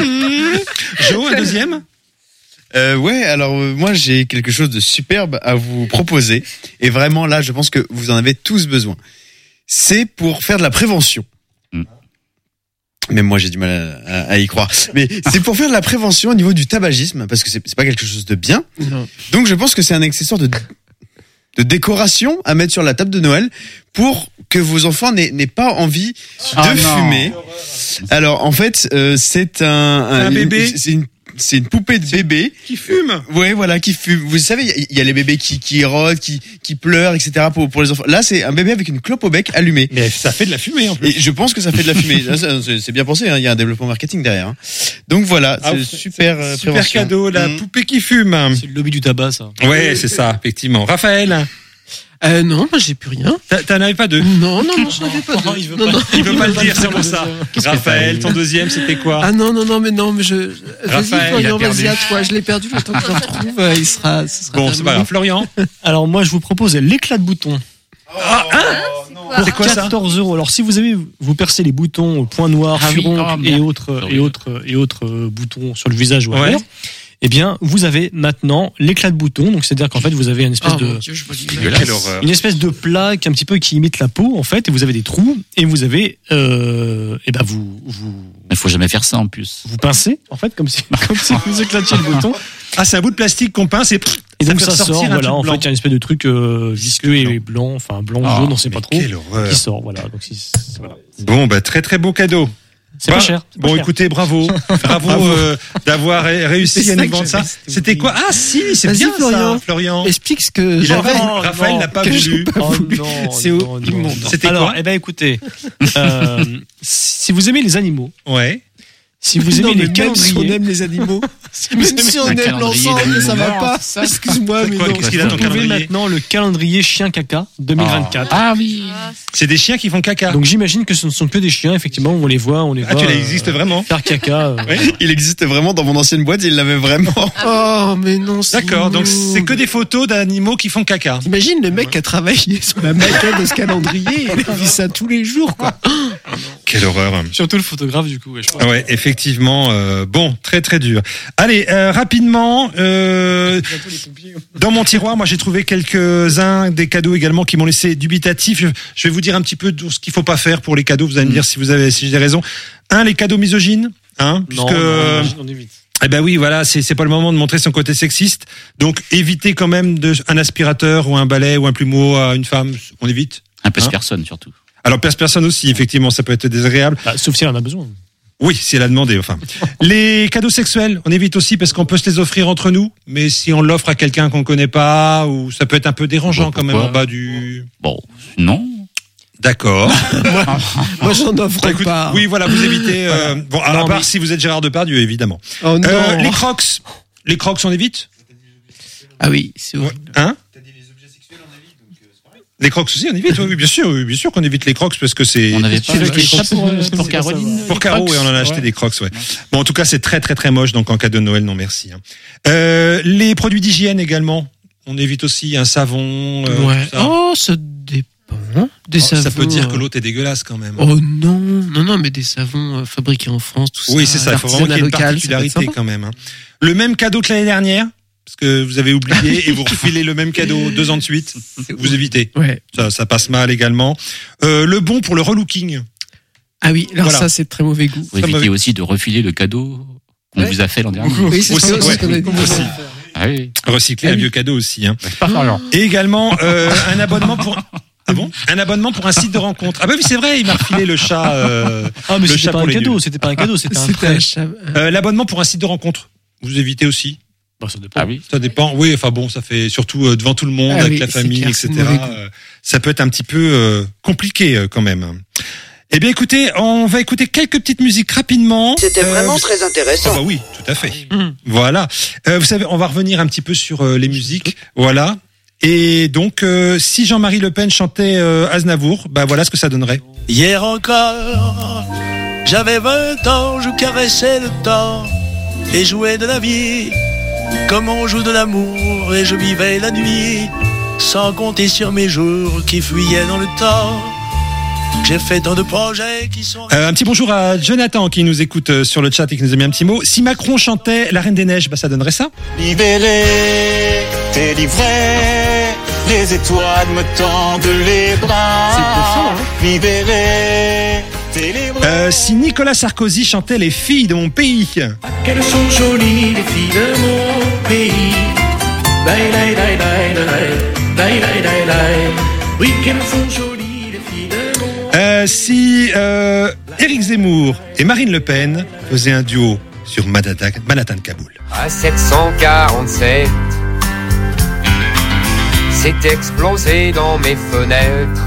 Jo, un deuxième? Euh, ouais, alors euh, moi j'ai quelque chose de superbe à vous proposer et vraiment là je pense que vous en avez tous besoin. C'est pour faire de la prévention. Mm. Même moi j'ai du mal à, à- à y croire. Mais c'est pour faire de la prévention au niveau du tabagisme parce que c'est c'est pas quelque chose de bien. Non. Donc je pense que c'est un accessoire de de décoration à mettre sur la table de Noël pour que vos enfants n'aient n'aient pas envie de Ah non. fumer. Alors en fait euh, c'est un, Un bébé. c'est une c'est une poupée de bébé. Qui fume? Ouais, voilà, qui fume. Vous savez, il y a- il y, a les bébés qui, qui rôdent, qui, qui pleurent, et cetera pour, pour les enfants. Là, c'est un bébé avec une clope au bec allumée. Mais ça fait de la fumée en plus. Et je pense que ça fait de la fumée. Là, ça, c'est c'est bien pensé, hein, il y a un développement marketing derrière. hein. Donc voilà, Ah, c'est super euh, Super prévention. cadeau, la Mm. poupée qui fume. C'est le lobby du tabac, ça. Ouais, c'est ça, effectivement. Raphaël, Euh, non, moi j'ai plus rien. t'as- t'en avais pas deux? Non, non, non, je n'avais pas Non, de. il veut non, pas. non. Il veut pas le dire, c'est dire pour le ça. deuxième. Qu'est-ce que Raphaël, t'as ton deuxième, c'était quoi? Ah non, non, non, mais non, mais je. Vas-y, Raphaël, Florian, il a vas-y perdu. à toi. Je l'ai perdu le temps que je le retrouve. euh, Il sera. Ce sera Bon, c'est pas grave. Florian? Alors moi, je vous propose l'éclat de bouton. Ah, hein? C'est quoi ça? quatorze euros. Alors si vous avez, vous percez les boutons, point noir, Ah oui, furon oh, et merde. autres, et Oui. autres, et autres euh, boutons sur le visage ou Ouais. ailleurs, eh bien, vous avez maintenant l'éclat de bouton. Donc c'est-à-dire qu'en fait, vous avez une espèce Oh de, mon Dieu, je vois l'image. Dégueulasse. Quelle horreur. une espèce de plaque un petit peu qui imite la peau en fait, et vous avez des trous et vous avez, euh, et ben vous, vous, Il faut jamais faire ça en plus. vous pincez en fait comme si, comme si vous éclatiez le bouton. Ah, c'est un bout de plastique qu'on pince et pff, Et donc peut ça sort, ressortir un voilà, truc en blanc. fait, il y a une espèce de truc euh, visqueux et blanc, enfin blanc, Oh, jaune, on sait pas mais trop, quelle horreur. qui sort, voilà. Donc c'est, c'est- voilà. Bon, bah, très très beau cadeau. C'est Bah, pas cher. c'est pas Bon, cher. écoutez, bravo, bravo, Bravo. euh, d'avoir ré- réussi C'est à ça nous que vendre ça. j'avais, c'était C'était quoi? Ah, si, c'est Vas-y, bien Florian. ça, Florian. Explique ce que Il a Raphaël- pas- Raphaël non, n'a pas que j'ai voulu. pas Oh voulu. non, C'est non, au- non, immonde. non. C'était Alors, quoi eh ben écoutez, euh, si vous aimez les animaux, Ouais. si vous Non, aimez mais les même si on calendriers, aime les animaux, si vous même aimez si on un aime calendrier l'ensemble, ça va d'animaux, pas. c'est ça Excuse-moi, C'est mais quoi, non. qu'est-ce qu'il a vous dans le trouvez calendrier maintenant le calendrier chien caca deux mille vingt-quatre. Ah oui. C'est des chiens qui font caca. Donc j'imagine que ce ne sont que des chiens, effectivement, on les voit, on les Ah, voit. tu euh, l'existes vraiment? Faire caca. euh, Il existait vraiment dans mon ancienne boîte, il l'avait vraiment. Oh, mais non, c'est D'accord, donc immonde. c'est que des photos d'animaux qui font caca. T'imagines le mec qui a travaillé sur la maquette de ce calendrier, il a vu ça tous les jours, quoi. Quelle horreur. Surtout le photographe, du coup. Ouais, je pense. Ah ouais, effectivement. euh, bon, très très dur. Allez, euh, rapidement, euh, dans mon tiroir, moi j'ai trouvé quelques-uns des cadeaux également qui m'ont laissé dubitatif. Je, je vais vous dire un petit peu de ce qu'il faut pas faire pour les cadeaux. Vous allez me dire si vous avez, si j'ai raison. Un, les cadeaux misogynes, hein, puisque. Non, non, on évite. Eh ben oui, voilà, c'est c'est pas le moment de montrer son côté sexiste. Donc évitez quand même de, un aspirateur ou un balai ou un plumeau à une femme. On évite. Un peu Hein personne surtout. Alors personne aussi, effectivement, ça peut être désagréable. Bah, sauf si elle en a besoin. Oui, si elle a demandé, enfin. Les cadeaux sexuels, on évite aussi parce qu'on peut se les offrir entre nous, mais si on l'offre à quelqu'un qu'on connaît pas, ou ça peut être un peu dérangeant Bon, quand même en pourquoi bas du. Bon, non. D'accord. Moi, j'en offre Bah, écoute, pas. oui, voilà, vous évitez. Euh, bon, à Non, part mais- si vous êtes Gérard Depardieu, évidemment. Oh non. Euh, les Crocs, les Crocs, on évite. Ah oui, c'est horrible. Hein? Les Crocs aussi, on évite. Oui, bien sûr, oui, bien sûr qu'on évite les Crocs parce que c'est. On n'avait pas tu veux acheté que ça je- pour, euh, c'est pour pas Caroline. ça, Pour les Caro, Crocs oui, on en a acheté Ouais. des Crocs, ouais. Bon, en tout cas, c'est très très très moche, donc en cadeau de Noël, non merci. hein. Euh, les produits d'hygiène également, on évite aussi un savon. euh, Ouais. tout ça. Oh, ça dépend. Des Oh, savons. ça peut dire que euh, l'autre est dégueulasse quand même. Oh non, non, non, mais des savons euh, fabriqués en France, tout ça. oui, c'est ça. Il faut vraiment qu'il y ait une l'artisanat local, ça peut être particularité sympa. quand même. hein. Le même cadeau que l'année dernière, parce que vous avez oublié et vous refilez le même cadeau deux ans de suite. Vous évitez. Ouais. Ça, ça passe mal également. Euh, le bon pour le relooking. Ah oui, alors Voilà. ça, c'est de très mauvais goût. Vous évitez aussi de refiler le cadeau qu'on Ouais. vous a fait l'an dernier. Oui, c'est Aussi, ça, ouais. c'est ce qu'on a dit. Aussi. Ah oui. Recycler un vieux cadeau aussi. Hein. C'est pas alors. Et également euh, un abonnement pour. Ah bon? Un abonnement pour un site de rencontre. Ah bah oui, c'est vrai, il m'a refilé le chat. Euh, Ah, mais le c'était chat pas pour un les cadeau, nuls. c'était pas un cadeau, c'était un C'était prêt. un chat- Euh, L'abonnement pour un site de rencontre. Vous évitez aussi. Bah, ça dépend. Ah oui. Ça dépend. Oui, enfin bon, ça fait surtout euh, devant tout le monde, Ah avec oui, la c'est famille, clair, et c'est cetera. mauvais goût. Euh, ça peut être un petit peu euh, compliqué euh, quand même. Eh bien, écoutez, on va écouter quelques petites musiques rapidement. C'était Euh, vraiment vous- très Ah intéressant. bah oui, tout à fait. Voilà. Euh, vous savez, on va revenir un petit peu sur euh, les musiques. Voilà. Et donc, euh, si Jean-Marie Le Pen chantait euh, Aznavour, bah voilà ce que ça donnerait. Hier encore, j'avais vingt ans, je caressais le temps et jouais de la vie comme on joue de l'amour, et je vivais la nuit sans compter sur mes jours qui fuyaient dans le temps. J'ai fait tant de projets qui sont... Euh, un petit bonjour à Jonathan qui nous écoute euh, sur le chat et qui nous a mis un petit mot. Si Macron chantait La Reine des Neiges, bah ça donnerait ça. Libellé, délivré, les étoiles me tendent les bras. C'est profond, hein. Libellé, délivré. Euh, si Nicolas Sarkozy chantait Les filles de mon pays. Quelles sont jolies les filles de mon pays. Laï, laï, laï, laï, laï, laï, laï, laï, laï. Oui, quelles sont jolies les filles de mon Euh, si euh, Éric Zemmour et Marine Le Pen faisaient un duo sur Manhattan, Manhattan-Kaboul. À sept cent quarante-sept, c'est explosé dans mes fenêtres.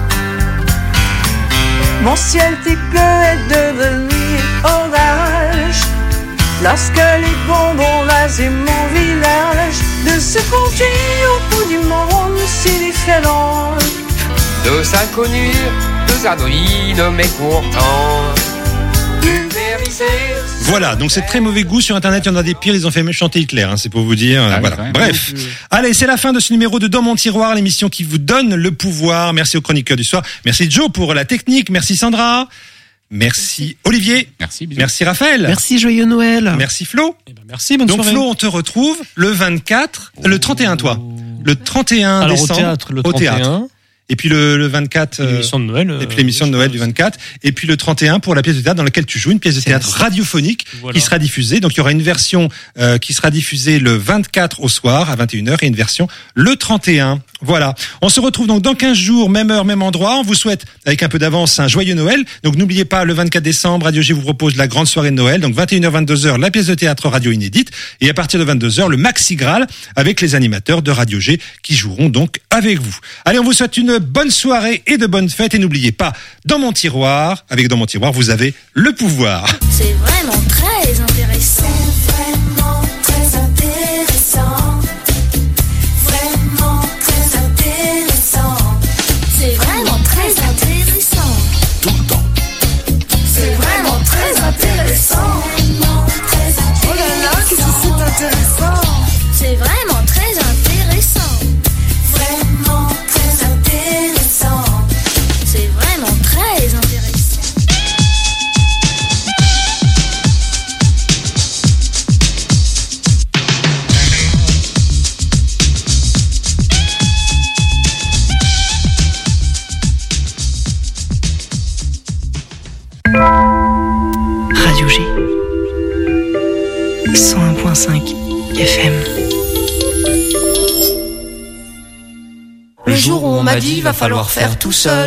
Mon ciel était bleu est devenu orage lorsque les bombes ont rasé mon village. De ce continu au bout du monde si différent. Deux inconnus, deux anonymes, mais pourtant pulvérisés. Voilà, donc c'est très mauvais goût sur Internet. Il y en a des pires. Ils ont fait même chanter Hitler, hein, c'est pour vous dire. Ah oui, voilà. quand même. Bref, allez, c'est la fin de ce numéro de Dans mon tiroir, l'émission qui vous donne le pouvoir. Merci aux chroniqueurs du soir. Merci Joe pour la technique. Merci Sandra. Merci Olivier. Merci. Bisous. Merci Raphaël. Merci, joyeux Noël. Merci Flo. Eh ben, merci, bonne Donc soirée. Flo, on te retrouve le vingt-quatre, le trente et un toi. Le trente et un Alors au décembre théâtre le au trente et un. théâtre. Et puis le, le vingt-quatre, euh, l'émission de Noël. et puis l'émission de Noël du vingt-quatre. Et puis le trente et un pour la pièce de théâtre dans laquelle tu joues, une pièce de théâtre radiophonique voilà. qui sera diffusée. Donc il y aura une version euh, qui sera diffusée le vingt-quatre au soir à vingt et une heures et une version le trente et un. Voilà. On se retrouve donc dans quinze jours, même heure, même endroit. On vous souhaite, avec un peu d'avance, un joyeux Noël. Donc n'oubliez pas, le vingt-quatre décembre, Radio G vous propose la grande soirée de Noël. Donc vingt et une heures, vingt-deux heures, la pièce de théâtre radio inédite. Et à partir de vingt-deux heures, le Maxi Graal avec les animateurs de Radio G qui joueront donc avec vous. Allez, on vous souhaite une bonne soirée et de bonnes fêtes. Et n'oubliez pas, dans mon tiroir, avec dans mon tiroir, vous avez le pouvoir. C'est vraiment très intéressant. Vraiment très intéressant. Vraiment très intéressant. C'est vraiment très intéressant. Tout le temps. C'est vraiment très intéressant. Vraiment très intéressant. Oh là là, qu'est-ce que c'est intéressant. C'est vraiment très intéressant. Vraiment très intéressant. C'est vraiment très intéressant. Radio G cent un virgule cinq F M. Le jour où on m'a dit va falloir faire tout seul.